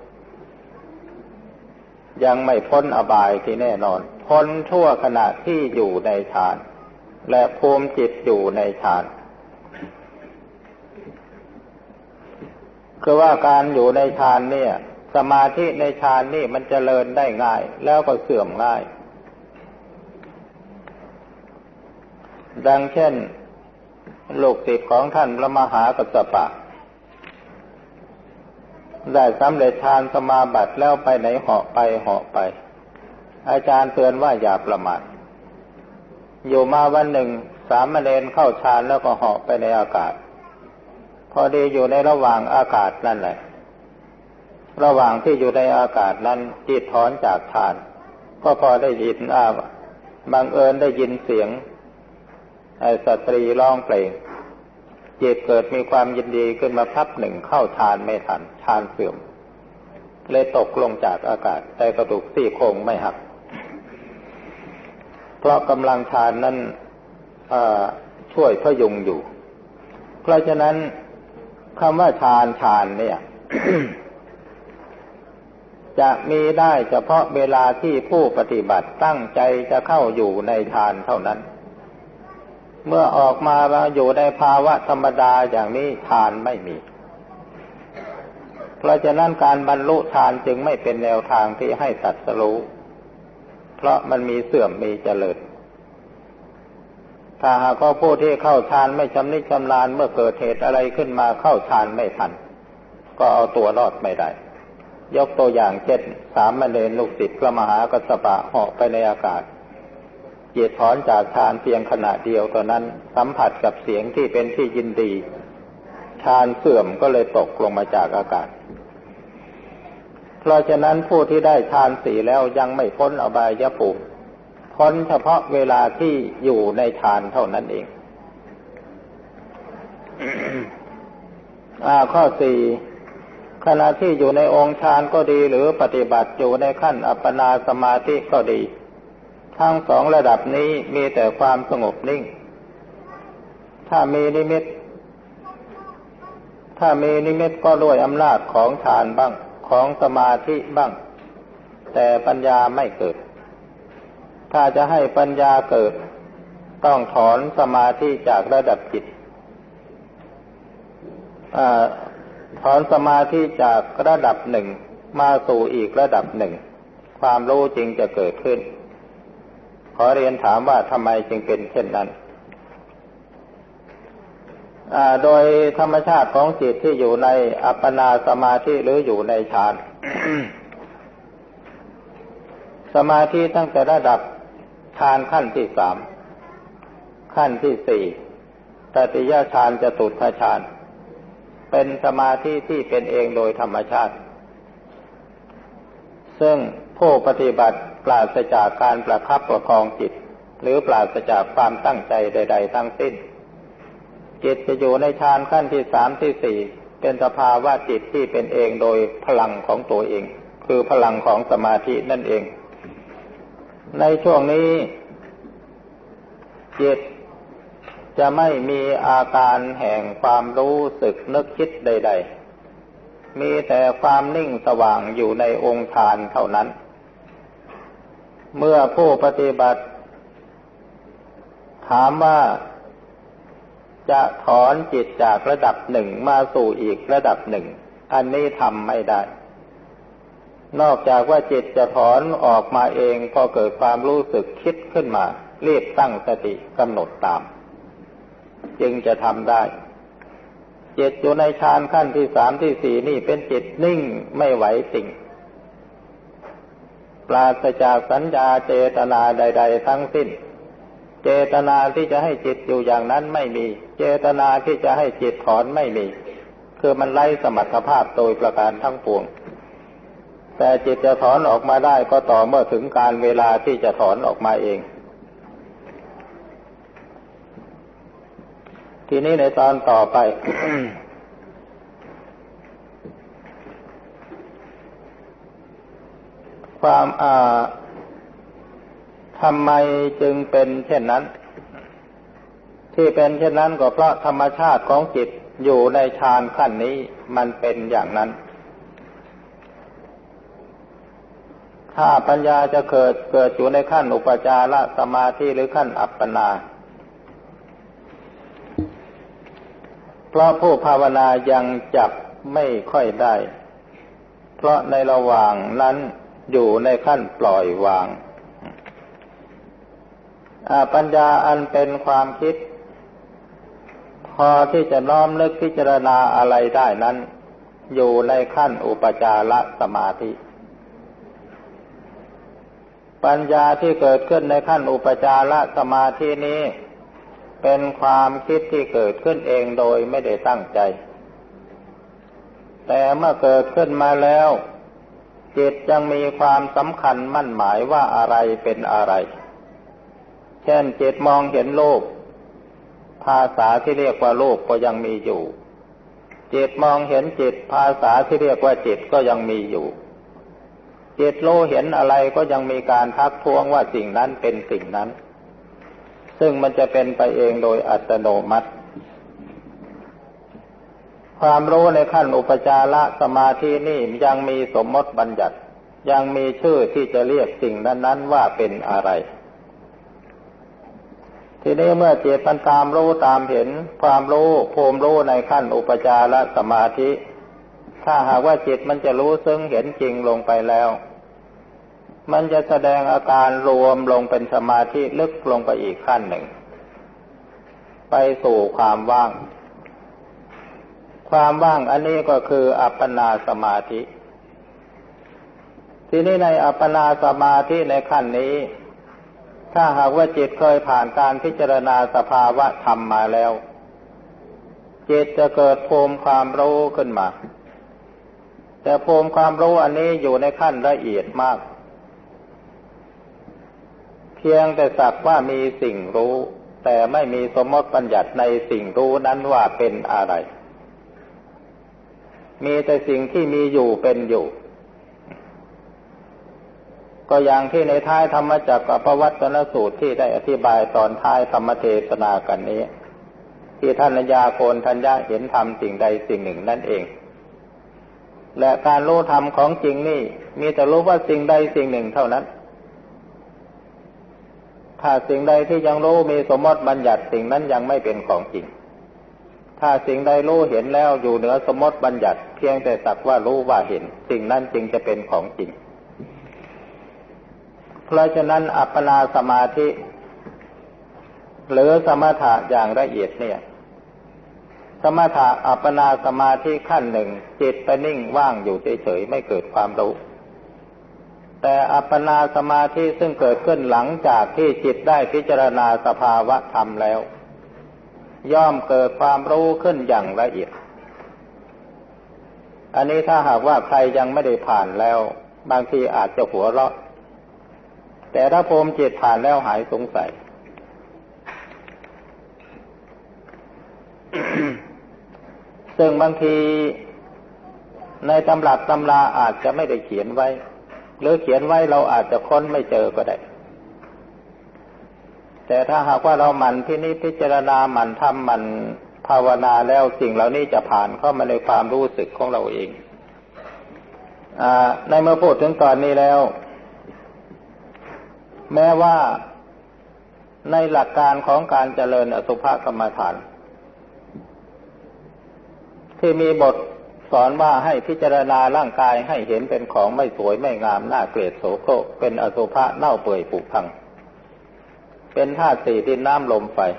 ยังไม่พ้นอบายที่แน่นอนพ้นชั่วขณะที่อยู่ในฌานและภูมิจิตอยู่ในฌานคือว่าการอยู่ในฌานเนี่ยสมาธิในฌานนี่มันเจริญได้ง่ายแล้วก็เสื่อมง่ายดังเช่นลูกศิษย์ของท่านพระมหากัสสปะได้สำเร็จฌานสมาบัติแล้วไปไหนเหาะไปเหาะไปอาจารย์เตือนว่าอย่าประมาทอยู่มาวันหนึ่งสามเณรเข้าฌานแล้วก็เหาะไปในอากาศพอดีอยู่ในระหว่างอากาศนั่นแหละระหว่างที่อยู่ในอากาศนั้นจิตถอนจากฌานก็พอได้ยินอ่าบังเอิญได้ยินเสียงไอ้สตรีร้องเพลงจิตเกิดมีความยินดีขึ้นมาพับหนึ่งเข้าฌานไม่ทันฌานเสื่อมเลยตกลงจากอากาศแต่กระดูกซี่โครงไม่หักเพราะกำลังฌานนั้นช่วยพยุงอยู่เพราะฉะนั้นคำว่าฌานฌานเนี่ยจะมีได้เฉพาะเวลาที่ผู้ปฏิบัติตั้งใจจะเข้าอยู่ในฌานเท่านั้นเมื่อออกมาอยู่ในภาวะธรรมดาอย่างนี้ฌานไม่มีเพราะฉะนั้นการบรรลุฌานจึงไม่เป็นแนวทางที่ให้ตรัสรู้เพราะมันมีเสื่อมมีเจริญถ้าหากว่าผู้ที่เข้าฌานไม่ชำนิชำนาญเมื่อเกิดเหตุอะไรขึ้นมาเข้าฌานไม่ทันก็เอาตัวรอดไม่ได้ยกตัวอย่างเช่นสามเณรลูกศิษย์พระมหากัสสปะเหาะไปในอากาศจิตถอนจากฌานเพียงขณะเดียวเท่านั้นสัมผัสกับเสียงที่เป็นที่ยินดีฌานเสื่อมก็เลยตกลงมาจากอากาศเพราะฉะนั้นผู้ที่ได้ฌานสี่แล้วยังไม่พ้นอบายภูมิพ้นเฉพาะเวลาที่อยู่ในฌานเท่านั้นเอง อ่าข้อสี่ขณะที่อยู่ในองค์ฌานก็ดีหรือปฏิบัติอยู่ในขั้นอัปปนาสมาธิก็ดีทั้งสองระดับนี้มีแต่ความสงบนิ่งถ้ามีนิมิตถ้ามีนิมิตก็ด้วยอำนาจของฌานบ้างของสมาธิบ้างแต่ปัญญาไม่เกิดถ้าจะให้ปัญญาเกิดต้องถอนสมาธิจากระดับจิตถอนสมาธิจากระดับหนึ่งมาสู่อีกระดับหนึ่งความรู้จริงจะเกิดขึ้นขอเรียนถามว่าทำไมจึงเป็นเช่นนั้นโดยธรรมชาติของจิตที่อยู่ในอัปปนาสมาธิหรืออยู่ในฌาน สมาธิตั้งแต่ระดับฌานขั้นที่สามขั้นที่สี่ตติยฌานจตุตถฌานเป็นสมาธิที่เป็นเองโดยธรรมชาติซึ่งผู้ปฏิบัติปราศจากการประคับประคองจิตหรือปราศจากความตั้งใจใดๆทั้งสิ้นจิตจะอยู่ในฌานขั้นที่สามที่สี่เป็นสภาวะจิตที่เป็นเองโดยพลังของตัวเองคือพลังของสมาธินั่นเองในช่วงนี้จิตจะไม่มีอาการแห่งความรู้สึกนึกคิดใดๆมีแต่ความนิ่งสว่างอยู่ในองค์ฌานเท่านั้นเมื่อผู้ปฏิบัติถามว่าจะถอนจิตจากระดับหนึ่งมาสู่อีกระดับหนึ่งอันนี้ทำไม่ได้นอกจากว่าจิตจะถอนออกมาเองพอเกิดความรู้สึกคิดขึ้นมารีบตั้งสติกำหนดตามจึงจะทำได้จิตอยู่ในฌานขั้นที่สามที่สี่นี่เป็นจิตนิ่งไม่ไหวติ่งปราศจากสัญญาเจตนาใดๆทั้งสิ้นเจตนาที่จะให้จิตอยู่อย่างนั้นไม่มีเจตนาที่จะให้จิตถอนไม่มีคือมันไร้สมรรถภาพโดยประการทั้งปวงแต่จิตจะถอนออกมาได้ก็ต่อเมื่อถึงการเวลาที่จะถอนออกมาเองทีนี้ในตอนต่อไป ความอ่าทำไมจึงเป็นเช่นนั้นที่เป็นเช่นนั้นก็เพราะธรรมชาติของจิตอยู่ในฌานขั้นนี้มันเป็นอย่างนั้นถ้าปัญญาจะเกิดเกิดอยู่ในขั้นอุปจารสมาธิหรือขั้นอัปปนาเพราะผู้ภาวนายังจับไม่ค่อยได้เพราะในระหว่างนั้นอยู่ในขั้นปล่อยวางปัญญาอันเป็นความคิดพอที่จะน้อมนึกพิจารณาอะไรได้นั้นอยู่ในขั้นอุปจารสมาธิปัญญาที่เกิดขึ้นในขั้นอุปจารสมาธินี้เป็นความคิดที่เกิดขึ้นเองโดยไม่ได้ตั้งใจแต่เมื่อเกิดขึ้นมาแล้วจิตยังมีความสำคัญมั่นหมายว่าอะไรเป็นอะไรเช่นจิตมองเห็นรูปภาษาที่เรียกว่ารูปก็ยังมีอยู่จิตมองเห็นจิตภาษาที่เรียกว่าจิตก็ยังมีอยู่จิตรู้เห็นอะไรก็ยังมีการทักท้วงว่าสิ่งนั้นเป็นสิ่งนั้นซึ่งมันจะเป็นไปเองโดยอัตโนมัติความรู้ในขั้นอุปจารสมาธินี่ยังมีสมมติบัญญัติยังมีชื่อที่จะเรียกสิ่งนั้นๆว่าเป็นอะไรทีนี้เมื่อจิตมันตามรู้ตามเห็นความรู้ภูมิรู้ในขั้นอุปจารสมาธิถ้าหากว่าจิตมันจะรู้ซึ่งเห็นจริงลงไปแล้วมันจะแสดงอาการรวมลงเป็นสมาธิลึกลงไปอีกขั้นหนึ่งไปสู่ความว่างความว่างอันนี้ก็คืออัปปนาสมาธิทีนี้ในอัปปนาสมาธิในขั้นนี้ถ้าหากว่าจิตเคยผ่านการพิจารณาสภาวะธรรมมาแล้วจิตจะเกิดภูมิความรู้ขึ้นมาแต่ภูมิความรู้อันนี้อยู่ในขั้นละเอียดมากเพียงแต่สักว่ามีสิ่งรู้แต่ไม่มีสมมติบัญญัติในสิ่งรู้นั้นว่าเป็นอะไรมีแต่สิ่งที่มีอยู่เป็นอยู่ก็อย่างที่ในท้ายธรรมจักรปวัตตนสูตรที่ได้อธิบายตอนท้ายธรรมเทศนากันนี้ที่ท่านญาโกณทัญญะเห็นธรรมสิ่งใดสิ่งหนึ่งนั่นเองและการรู้ธรรมของจริงนี่มีแต่รู้ว่าสิ่งใดสิ่งหนึ่งเท่านั้นถ้าสิ่งใดที่ยังรู้มีสมมติบัญญัติสิ่งนั้นยังไม่เป็นของจริงถ้าสิ่งใดรู้เห็นแล้วอยู่เหนือสมมติบัญญัติเพียงแต่สักว่ารู้ว่าเห็นสิ่งนั้นจึงจะเป็นของจริงเพราะฉะนั้นอัปปนาสมาธิหรือสมถะอย่างละเอียดเนี่ยสมถะอัปปนาสมาธิขั้นหนึ่งจิตไปนิ่งว่างอยู่เฉยๆไม่เกิดความรู้แต่อัปปนาสมาธิซึ่งเกิดขึ้นหลังจากที่จิตได้พิจารณาสภาวะธรรมแล้วย่อมเกิดความรู้ขึ้นอย่างละเอียดอันนี้ถ้าหากว่าใครยังไม่ได้ผ่านแล้วบางทีอาจจะหัวเราะแต่ถ้าภูมิจิตผ่านแล้วหายสงสัย ซึ่งบางทีในตำรับตำราอาจจะไม่ได้เขียนไว้หรือเขียนไว้เราอาจจะค้นไม่เจอก็ได้แต่ถ้าหากว่าเราหมั่นพินิจพิจารณาหมั่นทำหมั่นภาวนาแล้วสิ่งเหล่านี้จะผ่านเข้ามาในความรู้สึกของเราเองอ่าในเมื่อพูดถึงตอนนี้แล้วแม้ว่าในหลักการของการเจริญอสุภกรรมฐานที่มีบทสอนว่าให้พิจารณาร่างกายให้เห็นเป็นของไม่สวยไม่งามน่าเกลียดโสโครกเป็นอสุภะเน่าเปื่อยผุพังเป็นธาตุสี่ดินน้ำลมไฟ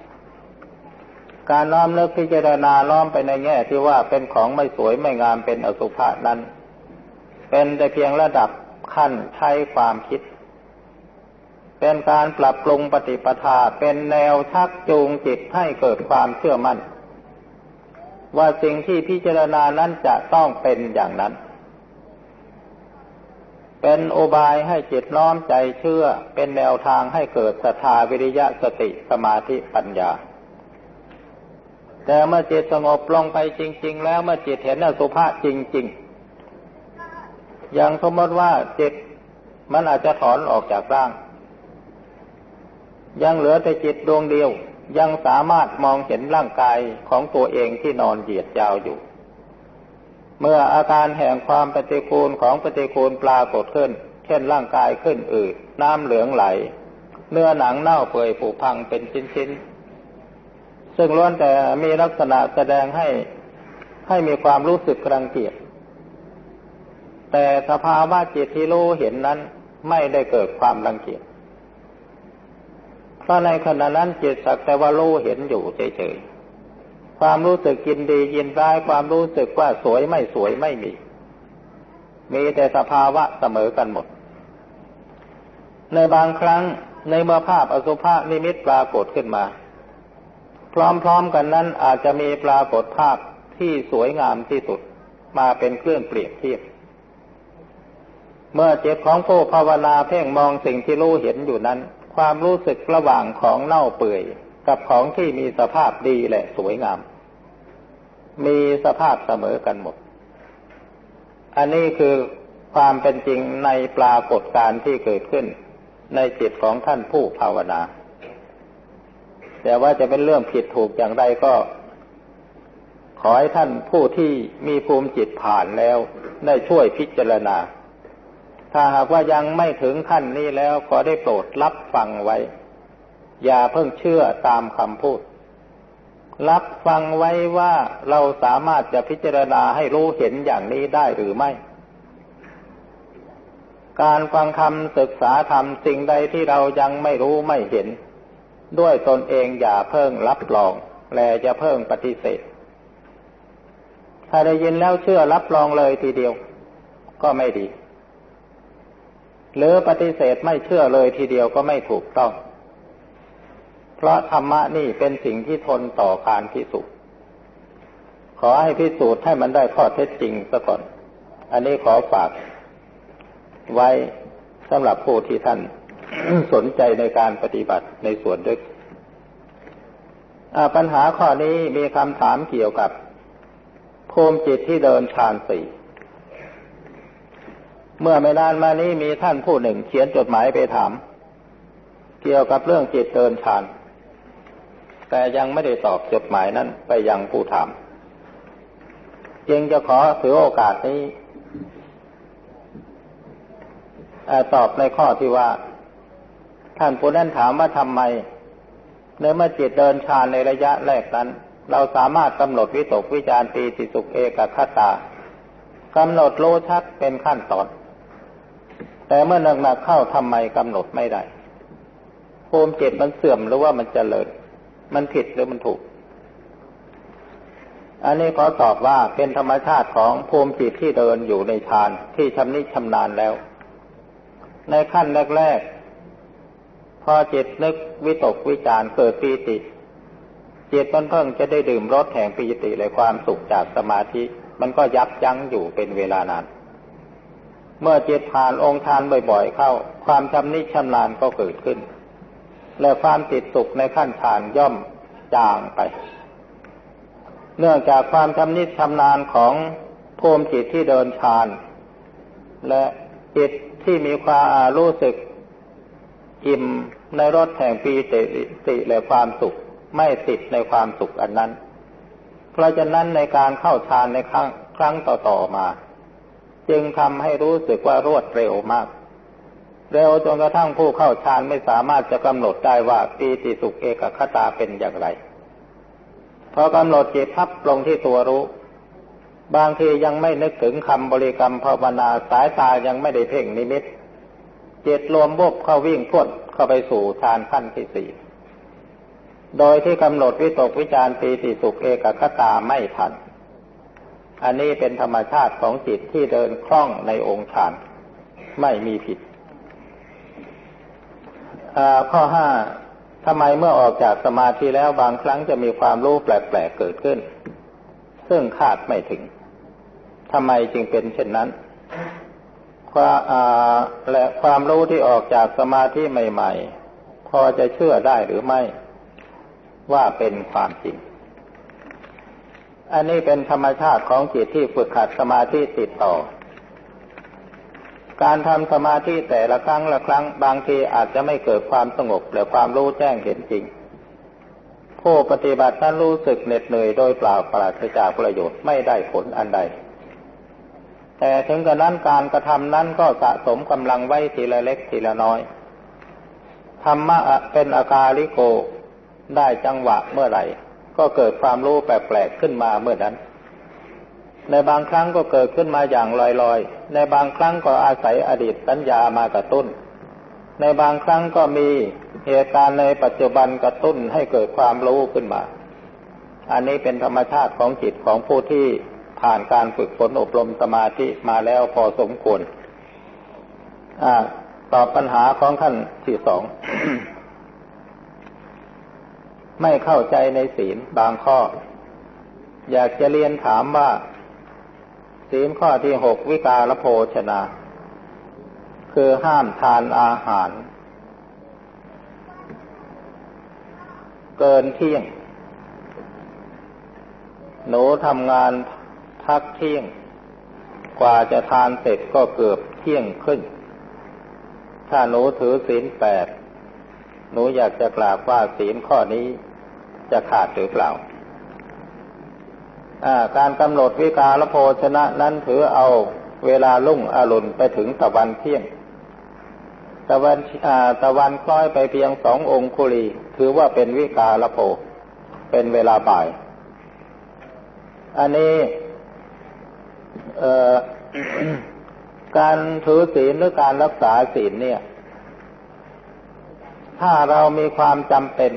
การน้อมนึกพิจารณาล้อมไปในแง่ที่ว่าเป็นของไม่สวยไม่งามเป็นอสุภะนั้นเป็นแต่เพียงระดับขั้นใช้ความคิดเป็นการปรับปรุงปฏิปทาเป็นแนวชักจูงจิตให้เกิดความเชื่อมั่นว่าสิ่งที่พิจารณานั้นจะต้องเป็นอย่างนั้นเป็นอุบายให้จิตน้อมใจเชื่อเป็นแนวทางให้เกิดศรัทธาวิริยะสติสมาธิปัญญาแต่เมื่อจิตสงบลงไปจริงๆแล้วเมื่อจิตเห็นอสุภะจริงๆอย่างสมมติว่าจิตมันอาจจะถอนออกจากร่างยังเหลือแต่จิตดวงเดียวยังสามารถมองเห็นร่างกายของตัวเองที่นอนเหยียดยาวอยู่เมื่ออาการแห่งความปฏิกูลของปฏิกูลปรากฏขึ้นเช่นร่างกายขึ้นอืดน้ำเหลืองไหลเนื้อหนังเน่าเปื่อยผุพังเป็นชิ้นๆซึ่งล้วนแต่มีลักษณะแสดงให้ให้มีความรู้สึกรังเกียจแต่สภาวะจิตที่รู้เห็นนั้นไม่ได้เกิดความรังเกียจเพราะในขณะนั้นจิตสักแต่ว่ารู้เห็นอยู่เฉยๆความรู้สึกยินดียินร้ายความรู้สึกว่าสวยไม่สวยไม่มีมีแต่สภาวะเสมอกันหมดในบางครั้งในเมื่อภาพอสุภะนิมิตปรากฏขึ้นมาพร้อมๆกันนั้นอาจจะมีปรากฏภาพที่สวยงามที่สุดมาเป็นเครื่องเปรียบเทียบเมื่อจิตของผู้ภาวนาเพ่งมองสิ่งที่รู้เห็นอยู่นั้นความรู้สึกระหว่างของเน่าเปื่อยกับของที่มีสภาพดีและสวยงามมีสภาพเสมอกันหมดอันนี้คือความเป็นจริงในปรากฏการณ์ที่เกิดขึ้นในจิตของท่านผู้ภาวนาแต่ว่าจะเป็นเรื่องผิดถูกอย่างไรก็ขอให้ท่านผู้ที่มีภูมิจิตผ่านแล้วได้ช่วยพิจารณาถ้าหากว่ายังไม่ถึงขั้นนี้แล้วก็ได้โปรดรับฟังไว้อย่าเพิ่งเชื่อตามคำพูดรับฟังไว้ว่าเราสามารถจะพิจารณาให้รู้เห็นอย่างนี้ได้หรือไม่การฟังคำศึกษาธรรมสิ่งใดที่เรายังไม่รู้ไม่เห็นด้วยตนเองอย่าเพิ่งรับรองและจะเพิ่งปฏิเสธถ้าได้ยินแล้วเชื่อรับรองเลยทีเดียวก็ไม่ดีหรือปฏิเสธไม่เชื่อเลยทีเดียวก็ไม่ถูกต้องเพราะธรรมะนี่เป็นสิ่งที่ทนต่อการพิสูจน์ขอให้พิสูจน์ให้มันได้ข้อเท็จจริงซะก่อนอันนี้ขอฝากไว้สำหรับผู้ที่ท่าน สนใจในการปฏิบัติในส่วนลึกปัญหาข้อนี้มีคำถามเกี่ยวกับภูมิจิตที่เดินฌานสี่เมื่อไม่นานมานี้มีท่านผู้หนึ่งเขียนจดหมายไปถามเกี่ยวกับเรื่องจิตเดินฌานแต่ยังไม่ได้ตอบจดหมายนั้นไปยังผู้ถามจึงจะขอถือโอกาสนี้ตอบในข้อที่ว่าท่านผู้นั้นถามว่าทำไมในเมื่อจิตเดินฌานในระยะแรกนั้นเราสามารถกำหนดวิตกวิจารปีติสุขเอกคตากำหนดรู้ชัดเป็นขั้นตอนแต่เมื่อหนักๆเข้าทำไมกำหนดไม่ได้ภูมิจิตมันเสื่อมหรือว่ามันเจริญมันผิดหรือมันถูกอันนี้ขอตอบว่าเป็นธรรมชาติของภูมิจิตที่เดินอยู่ในฌานที่ชำนิชำนาญแล้วในขั้นแรกๆพอจิตนึกวิตกวิจารเกิดปีติจิตมันเพิ่งจะได้ดื่มรสแห่งปีติและความสุขจากสมาธิมันก็ยับยั้งอยู่เป็นเวลานานเมื่อจิตผ่านองค์ฌานบ่อยๆเข้าความชำนิชำนาญก็เกิดขึ้นและความติดสุขในขั้นฌานย่อมจางไปเนื่องจากความชำนิชำนาญของภูมิจิตที่เดินฌานและจิตที่มีความรู้สึกอิ่มในรสแห่งปีติและความสุขไม่ติดในความสุขอันนั้นเพราะฉะนั้นในการเข้าฌานในครั้งครั้งต่อๆมาจึงทำให้รู้สึกว่ารวดเร็วมากเร็วจนกระทั่งผู้เข้าฌานไม่สามารถจะกำหนดได้ว่าปีติสุขเอกคตาเป็นอย่างไรพอกำหนดจิตพับลงที่ตัวรู้บางทียังไม่นึกถึงคำบริกรรมภาวนาสายตายังไม่ได้เพ่งนิมิตจิตรวมบุบเข้าวิ่งพรวดเข้าไปสู่ฌานขั้นที่สี่โดยที่กำหนดวิตกวิจารปีติสุขเอกคตาไม่ทันอันนี้เป็นธรรมชาติของจิตที่เดินคล่องในองค์ฌานไม่มีผิดข้อห้าทำไมเมื่อออกจากสมาธิแล้วบางครั้งจะมีความรู้แปลกๆเกิดขึ้นซึ่งคาดไม่ถึงทำไมจึงเป็นเช่นนั้นความและความรู้ที่ออกจากสมาธิใหม่ๆพอจะเชื่อได้หรือไม่ว่าเป็นความจริงอันนี้เป็นธรรมชาติของจิตที่ฝึกหัดสมาธิติดต่อการทำสมาธิแต่ละครั้งละครั้งบางทีอาจจะไม่เกิดความสงบหรือความรู้แจ้งเห็นจริงผู้ปฏิบัตินั้นรู้สึกเหน็ดเหนื่อยโดยเปล่าปราศจากประโยชน์ไม่ได้ผลอันใดแต่ถึงกระนั้นการกระทำนั้นก็สะสมกำลังไว้ทีละเล็กทีละน้อยธรรมะเป็นอากาลิโกได้จังหวะเมื่อไหร่ก็เกิดความรู้แปลกๆขึ้นมาเมื่อนั้นในบางครั้งก็เกิดขึ้นมาอย่างลอยๆในบางครั้งก็อาศัยอดีตสัญญามากระตุ้นในบางครั้งก็มีเหตุการณ์ในปัจจุบันกระตุ้นให้เกิดความรู้ขึ้นมาอันนี้เป็นธรรมชาติของจิตของผู้ที่ผ่านการฝึกฝนอบรมสมาธิมาแล้วพอสมควรอ่าตอบปัญหาของท่านที่สอง ไม่เข้าใจในศีลบางข้ออยากจะเรียนถามว่าศีลข้อที่หกวิกาลโภชนาคือห้ามทานอาหารเกินเที่ยงหนูทำงานพักเที่ยงกว่าจะทานเสร็จก็เกือบเที่ยงครึ่งถ้าหนูถือศีลแปดหนูอยากจะกราบว่าศีลข้อนี้จะขาดหรือเปล่าการกำหนดวิกาลโภชนะนั้นถือเอาเวลารุ่งอรุณไปถึงตะวันเที่ยงตะวันอ่าตะวันคล้อยไปเพียงสององคุลีถือว่าเป็นวิกาลโภเป็นเวลาบ่ายอันนี้เอ่อ การถือศีลหรือการรักษาศีลเนี่ยถ้าเรามีความจำเป็น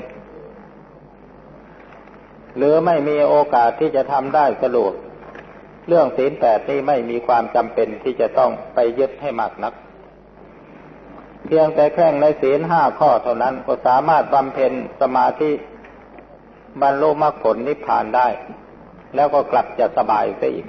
หรือไม่มีโอกาสที่จะทำได้สะดวกเรื่องศีลแปดนี้ไม่มีความจำเป็นที่จะต้องไปยึดให้มากนักเพียงแต่แค่ในศีลห้าข้อเท่านั้นก็สามารถบำเพ็ญสมาธิบรรลุมรรคผลนิพพานได้แล้วก็กลับจะสบายไปอีก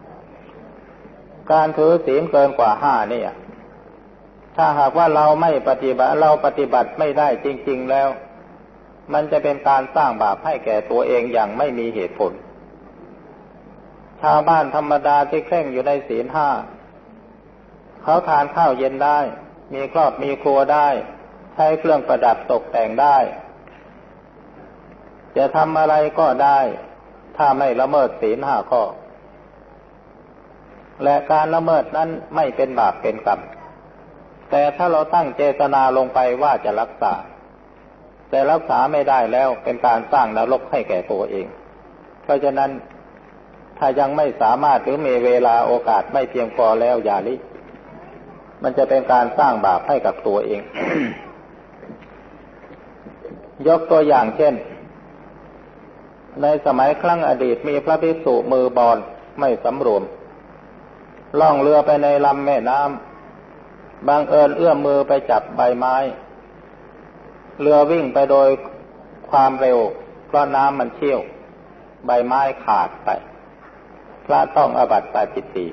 การถือศีลเกินกว่าห้าเนี่ยถ้าหากว่าเราไม่ปฏิบัติเราปฏิบัติไม่ได้จริงๆแล้วมันจะเป็นการสร้างบาปให้แก่ตัวเองอย่างไม่มีเหตุผลชาวบ้านธรรมดาที่เคร่งอยู่ในศีลห้าเขาทานข้าวเย็นได้มีครอบมีครัวได้ใช้เครื่องประดับตกแต่งได้จะทำอะไรก็ได้ถ้าไม่ละเมิดศีลห้าข้อและการละเมิดนั้นไม่เป็นบาปเป็นกรรมแต่ถ้าเราตั้งเจตนาลงไปว่าจะรักษาแต่รักษาไม่ได้แล้วเป็นการสร้างนรกให้แก่ตัวเองเพราะฉะนั้นถ้ายังไม่สามารถหรือมีเวลาโอกาสไม่เพียงพอแล้วอย่าลิมันจะเป็นการสร้างบาปให้กับตัวเอง ยกตัวอย่างเช่นในสมัยครั้งอดีตมีพระภิกษุมือบอลไม่สำรวมล่องเรือไปในลำแม่น้ำบังเอิญเอื้อมมือไปจับใบไม้เรือวิ่งไปโดยความเร็วเพราะน้ำมันเชี่ยวใบไม้ขาดไปพระต้องอาบัติปาจิตตี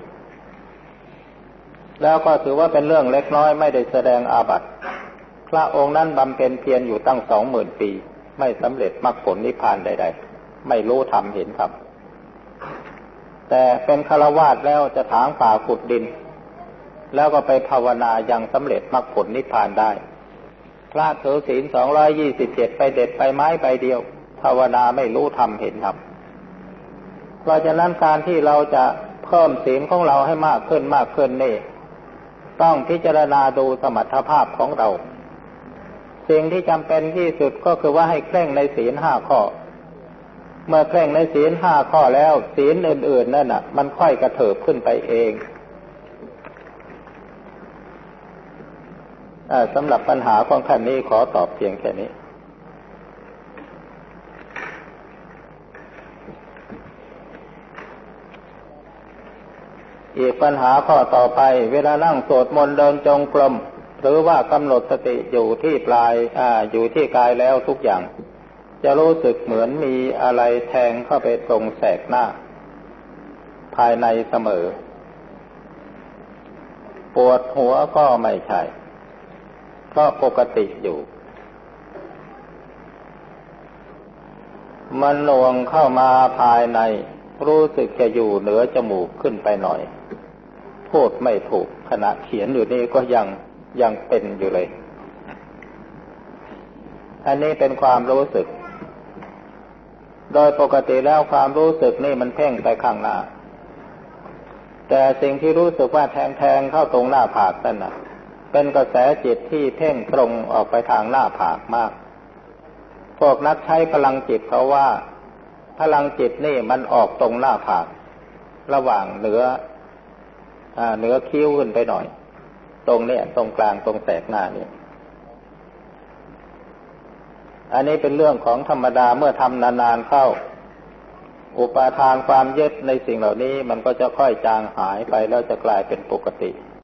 แล้วก็ถือว่าเป็นเรื่องเล็กน้อยไม่ได้แสดงอาบัติพระองค์นั้นบำเพ็ญเพียรอยู่ตั้งสองหมื่นปีไม่สำเร็จมรรคผลนิพพานใดๆไม่รู้ธรรมเห็นธรรมแต่เป็นฆราวาสแล้วจะถางป่าขุดดินแล้วก็ไปภาวนายังสำเร็จมรรคผลนิพพานได้พระถือศีลสองร้อยยี่สิบเจ็ดไปเด็ดไปไม้ใบเดียวภาวนาไม่รู้ธรรมเห็นธรรมเพราะฉะนั้นการที่เราจะเพิ่มศีลของเราให้มากขึ้นมากขึ้นนี่ต้องพิจารณาดูสมรรถภาพของเราสิ่งที่จำเป็นที่สุดก็คือว่าให้เคร่งในศีลห้าข้อเมื่อเคร่งในศีลห้าข้อแล้วศีลอื่นๆนั่นน่ะมันค่อยกระเถิบขึ้นไปเองอ่าสำหรับปัญหาของท่านนี้ขอตอบเพียงแค่นี้อีกปัญหาข้อต่อไปเวลานั่งสวดมนต์เดินจงกรมหรือว่ากำหนดสติอยู่ที่ปลายอ่าอยู่ที่กายแล้วทุกอย่างจะรู้สึกเหมือนมีอะไรแทงเข้าไปตรงแสกหน้าภายในเสมอปวดหัวก็ไม่ใช่ก็ปกติอยู่มันหน่วงเข้ามาภายในรู้สึกจะอยู่เหนือจมูกขึ้นไปหน่อยพูดไม่ถูกขณะเขียนอยู่นี่ก็ยังยังเป็นอยู่เลยอันนี้เป็นความรู้สึกโดยปกติแล้วความรู้สึกนี่มันเพ่งไปข้างหน้าแต่สิ่งที่รู้สึกว่าแทงๆเข้าตรงหน้าผากนั่นน่ะเป็นกระแสจิตที่เพ่งตรงออกไปทางหน้าผากมากพวกนักใช้พลังจิตเขาว่าพลังจิตนี่มันออกตรงหน้าผากระหว่างเหนืออ่าเหนือคิ้วขึ้นไปหน่อยตรงเนี้ยตรงกลางตรงแสกหน้านี่อันนี้เป็นเรื่องของธรรมดาเมื่อทำนานๆเข้าอุปาทานความยึดในสิ่งเหล่านี้มันก็จะค่อยจางหายไปแล้วจะกลายเป็นปกติ